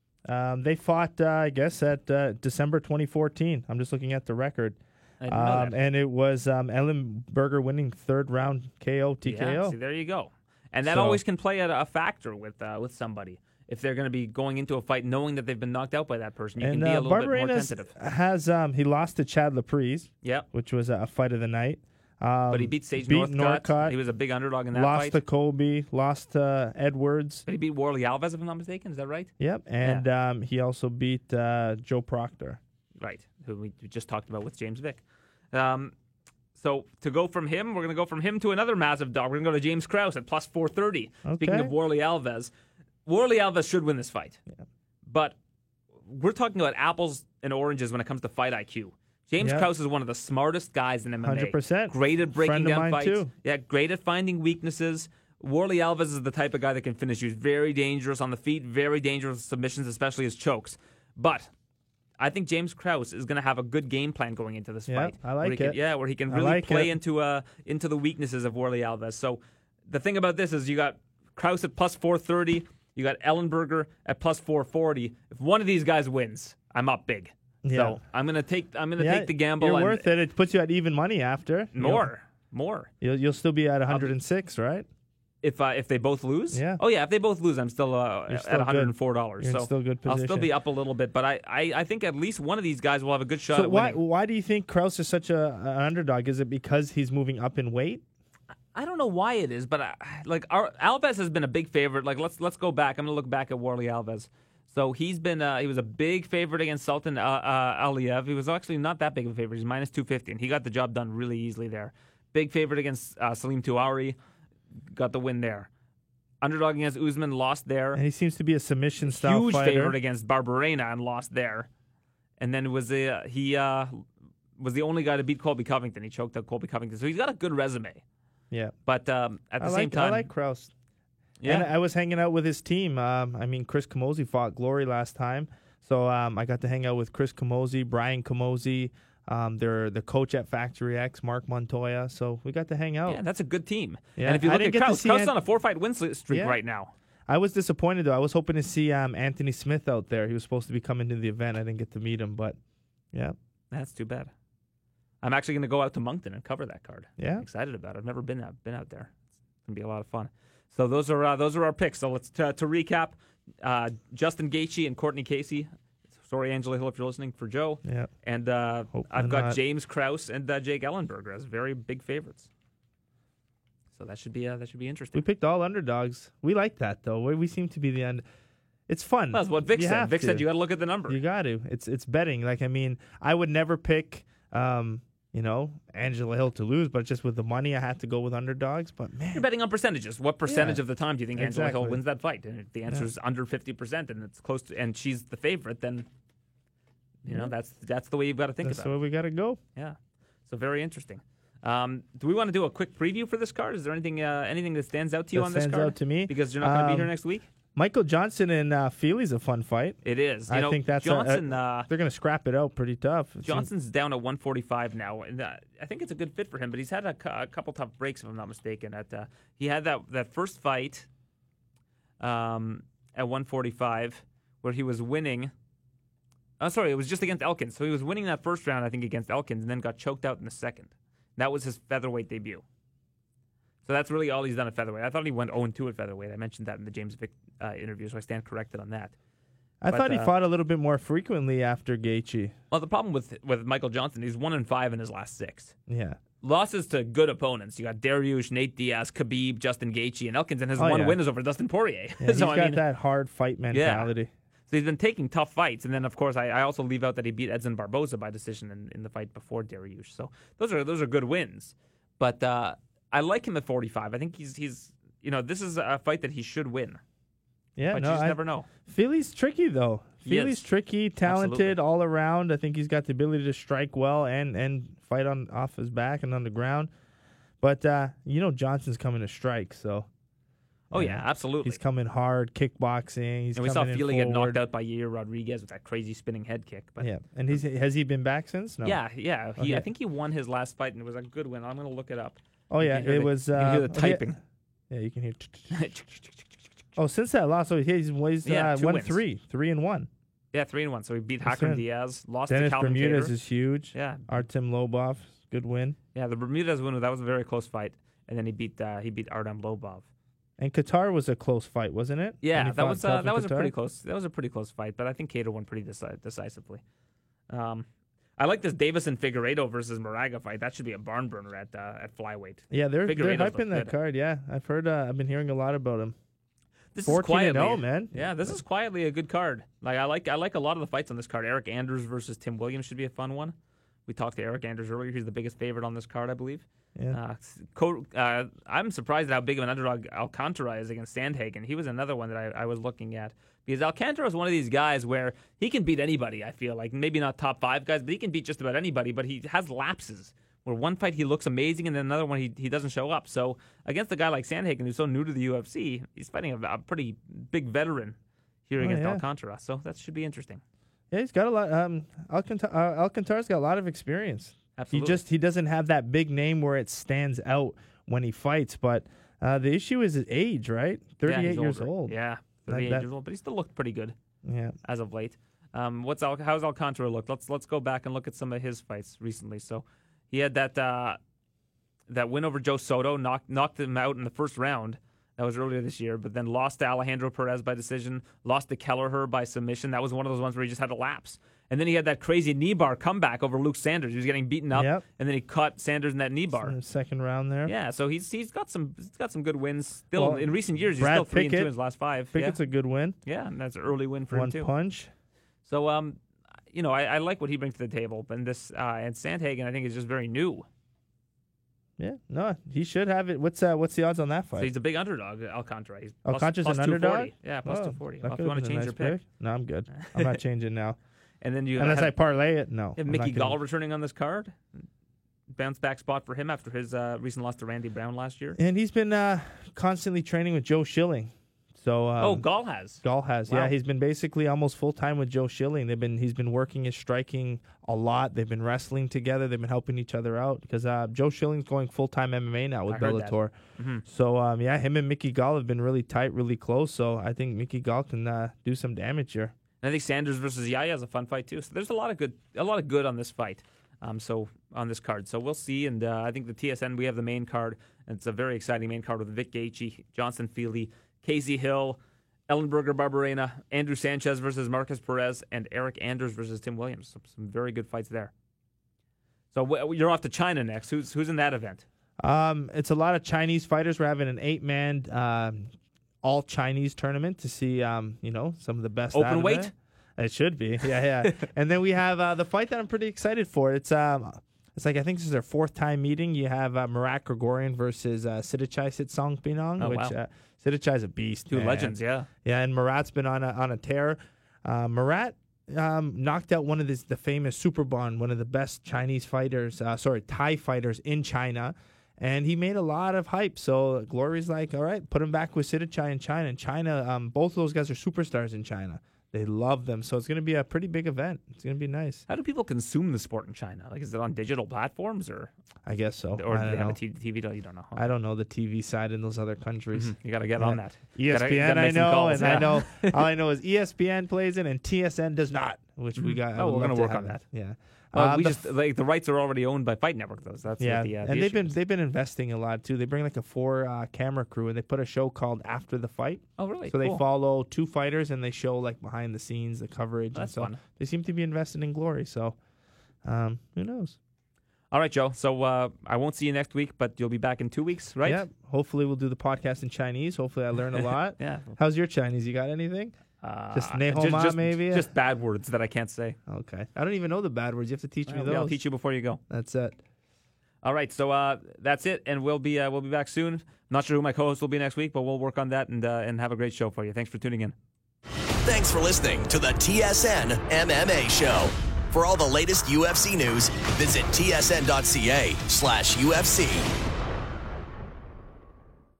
They fought, I guess, at December 2014. I'm just looking at the record. I didn't know that. And it was Ellenberger winning third round KO TKO. Yeah, see, there you go. And that always can play a factor with somebody. If they're going to be going into a fight knowing that they've been knocked out by that person, you can be a little bit more tentative. He lost to Chad Laprise, which was a fight of the night. But he beat Sage Northcutt. He was a big underdog in that fight. Lost to Colby, lost to Edwards. But he beat Warley Alves, if I'm not mistaken. Is that right? Yep. And he also beat Joe Proctor. Right, who we just talked about with James Vick. So to go from him, we're going to go from him to another massive dog. We're going to go to James Krause at plus 430. Okay. Speaking of Warley Alves, Warley Alves should win this fight. Yeah. But we're talking about apples and oranges when it comes to fight IQ. James Krause is one of the smartest guys in MMA. 100%. Great at breaking down fights. Too. Yeah, great at finding weaknesses. Warley Alves is the type of guy that can finish you. He's very dangerous on the feet, very dangerous with submissions, especially his chokes. But I think James Krause is going to have a good game plan going into this fight. I like it. Where he can really play into the weaknesses of Warley Alves. So the thing about this is you got Krause at plus 430. You got Ellenberger at plus 440. If one of these guys wins, I'm up big. Yeah. So I'm gonna take the gamble. You're worth it. It puts you at even money after. More. You'll still be at 106, right? If they both lose? Yeah. Oh yeah, if they both lose, I'm still at $104. You're in still good position. I'll still be up a little bit, but I think at least one of these guys will have a good shot. So at winning. why do you think Krause is such an underdog? Is it because he's moving up in weight? I don't know why it is, but Alves has been a big favorite. Like let's go back. I'm going to look back at Warlley Alves. So he was a big favorite against Sultan Aliyev. He was actually not that big of a favorite. He's minus 250, and he got the job done really easily there. Big favorite against Salim Touari, got the win there. Underdog against Usman, lost there. And he seems to be a submission style Huge fighter. favorite against Barberena and lost there. And then he was the only guy to beat Colby Covington. He choked out Colby Covington. So he's got a good resume. Yeah. But at the same time, I like Krause. Yeah. And I was hanging out with his team. Chris Camozzi fought Glory last time. So I got to hang out with Chris Camozzi, Brian Camozzi. They're the coach at Factory X, Mark Montoya. So we got to hang out. Yeah, that's a good team. Yeah. And if you look at Krause on a 4-fight win streak Yeah. right now. I was disappointed, though. I was hoping to see Anthony Smith out there. He was supposed to be coming to the event. I didn't get to meet him, but yeah. That's too bad. I'm actually going to go out to Moncton and cover that card. Yeah. I'm excited about it. I've never been out there. It's going to be a lot of fun. So those are our picks. So let's to recap: Justin Gaethje and Courtney Casey. Sorry, Angela Hill, if you're listening, for Joe. Yeah. And I've got James Krause and Jake Ellenberger as very big favorites. So that should be interesting. We picked all underdogs. We like that, though. We seem to be the end. It's fun. That's what Vic said. Vic said you got to look at the number. You got to. It's betting. I would never pick, Angela Hill to lose, but just with the money, I had to go with underdogs. But man, you're betting on percentages. What percentage of the time do you think Angela Hill wins that fight? And if the answer is under 50% and it's close to, and she's the favorite, then that's the way you've got to think about it. That's the way we got to go. Yeah. So very interesting. Do we want to do a quick preview for this card? Is there anything that stands out to you on this card? Stands out to me because you're not going to be here next week. Michael Johnson and Feely's a fun fight. It is. I think that's Johnson. They're going to scrap it out pretty tough. Johnson's down at 145 now, and I think it's a good fit for him. But he's had a couple tough breaks, if I'm not mistaken. He had that first fight at 145 where he was winning. Oh, sorry, it was just against Elkins. So he was winning that first round, I think, against Elkins, and then got choked out in the second. That was his featherweight debut. So that's really all he's done at featherweight. I thought he went 0-2 at featherweight. I mentioned that in the James Vick interview, so I stand corrected on that. I thought he fought a little bit more frequently after Gaethje. Well, the problem with Michael Johnson, he's 1-5 in his last 6. Yeah. Losses to good opponents. You got Dariush, Nate Diaz, Khabib, Justin Gaethje, and Elkins, and his one win is over Dustin Poirier. Yeah, he's got that hard fight mentality. Yeah. So he's been taking tough fights, and then of course I also leave out that he beat Edson Barboza by decision in the fight before Dariush. So those are good wins, but I like him at 45. I think he's this is a fight that he should win. Yeah, but you just never know. Feely's tricky though. Feely's tricky, talented all around. I think he's got the ability to strike well and fight off his back and on the ground. But Johnson's coming to strike, so. Oh yeah, absolutely. He's coming hard, kickboxing. And we saw Feely get knocked out by Yair Rodriguez with that crazy spinning head kick. But yeah, and has he been back since? No. Yeah. I think he won his last fight, and it was a good win. I'm going to look it up. Oh yeah, it was. You can hear the typing. Yeah, you can hear. Oh, since that loss, so he's 1-3, 3-1. Yeah, 3-1. So he beat Hakram Diaz, lost Dennis to Calvin Bermudez Kattar. Is huge. Yeah, Artem Lobov, good win. Yeah, the Bermudez win, that was a very close fight, and then he beat Artem Lobov. And Qatar was a close fight, wasn't it? Yeah, that was a pretty close. That was a pretty close fight, but I think Kattar won pretty decisively. I like this Davison Figueiredo versus Moraga fight. That should be a barn burner at flyweight. Yeah, they're hyping that card. Yeah, I've heard. I've been hearing a lot about him. This is quietly, man. Yeah, this is quietly a good card. Like I like a lot of the fights on this card. Eric Anders versus Tim Williams should be a fun one. We talked to Eric Anders earlier. He's the biggest favorite on this card, I believe. Yeah. I'm surprised at how big of an underdog Alcantara is against Sandhagen. He was another one that I was looking at. Because Alcantara is one of these guys where he can beat anybody, I feel like. Maybe not top 5 guys, but he can beat just about anybody. But he has lapses where one fight he looks amazing and then another one he doesn't show up. So against a guy like Sandhagen who's so new to the UFC, he's fighting a pretty big veteran here against Alcantara. So that should be interesting. Yeah, he's got a lot. Alcantara's got a lot of experience. Absolutely. He doesn't have that big name where it stands out when he fights. But the issue is his age, right? 38 years old. Yeah, 38 years old. But he still looked pretty good. Yeah, as of late. How's Alcantara look? Let's go back and look at some of his fights recently. So he had that win over Joe Soto, knocked him out in the first round. That was earlier this year, but then lost to Alejandro Perez by decision, lost to Kelleher by submission. That was one of those ones where he just had a lapse. And then he had that crazy knee bar comeback over Luke Sanders. He was getting beaten up, and then he caught Sanders in that knee bar. Second round there. Yeah, so he's got some good wins. Still, in recent years, he's still 3-2 in his last 5. Pickett's a good win. Yeah, and that's an early win for him too. One punch. So, I like what he brings to the table, and and Sandhagen I think is just very new. Yeah, no, he should have it. What's the odds on that fight? So he's a big underdog, Alcantara. He's Alcantara's plus an underdog? 240. Yeah, plus 240. If you want to change your pick. No, I'm good. I'm not changing now. And then unless I parlay it, no. Have Mickey Gall returning on this card. Bounce back spot for him after his recent loss to Randy Brown last year. And he's been constantly training with Joe Schilling. So Gall has. Wow. Yeah, he's been basically almost full time with Joe Schilling. He's been working his striking a lot. They've been wrestling together. They've been helping each other out because Joe Schilling's going full time MMA now with Bellator. Mm-hmm. So him and Mickey Gall have been really tight, really close. So I think Mickey Gall can do some damage here. And I think Sanders versus Yaya is a fun fight too. So there's a lot of good on this fight. So on this card, so we'll see. And I think the TSN, we have the main card, and it's a very exciting main card with Vic Gaethje, Johnson Feely, Casey Hill, Ellenberger Barberena, Andrew Sanchez versus Marcus Perez, and Eric Anders versus Tim Williams. So some very good fights there. So you're off to China next. Who's in that event? It's a lot of Chinese fighters. We're having an 8-man all Chinese tournament to see some of the best. Open weight? It should be. Yeah. And then we have the fight that I'm pretty excited for. It's like I think this is their 4th time meeting. You have Marat Grigorian versus Sitthichai Sitsongpeenong, which wow. Sitthichai's a beast. Two legends, yeah. Yeah, and Marat's been on a tear. Marat knocked out one of the famous Superbon, one of the best Chinese fighters, Thai fighters in China. And he made a lot of hype. So Glory's like, all right, put him back with Sitthichai in China. And China, both of those guys are superstars in China. They love them. So it's going to be a pretty big event. It's going to be nice. How do people consume the sport in China? Like, is it on digital platforms or? I guess so. Or do they have a TV? You don't know. Huh? I don't know the TV side in those other countries. Mm-hmm. You got to get on that. ESPN, I know. And I know. All I know is ESPN plays it and TSN does not, which we got. Oh, we're going to work on that. Yeah. The rights are already owned by Fight Network, though. So that's and they've been investing a lot too. They bring like a 4 camera crew, and they put a show called After the Fight. Oh, really? So they follow 2 fighters, and they show like behind the scenes, the coverage. That's fun. They seem to be invested in Glory. So who knows? All right, Joe. So I won't see you next week, but you'll be back in 2 weeks, right? Yeah. Hopefully we'll do the podcast in Chinese. Hopefully I learn a lot. Yeah. How's your Chinese? You got anything? Just Nehoma, maybe? Just bad words that I can't say. Okay. I don't even know the bad words. You have to teach me those. Yeah, I'll teach you before you go. That's it. All right, so that's it, and we'll be back soon. I'm not sure who my co-host will be next week, but we'll work on that and have a great show for you. Thanks for tuning in. Thanks for listening to the TSN MMA Show. For all the latest UFC news, visit tsn.ca/UFC.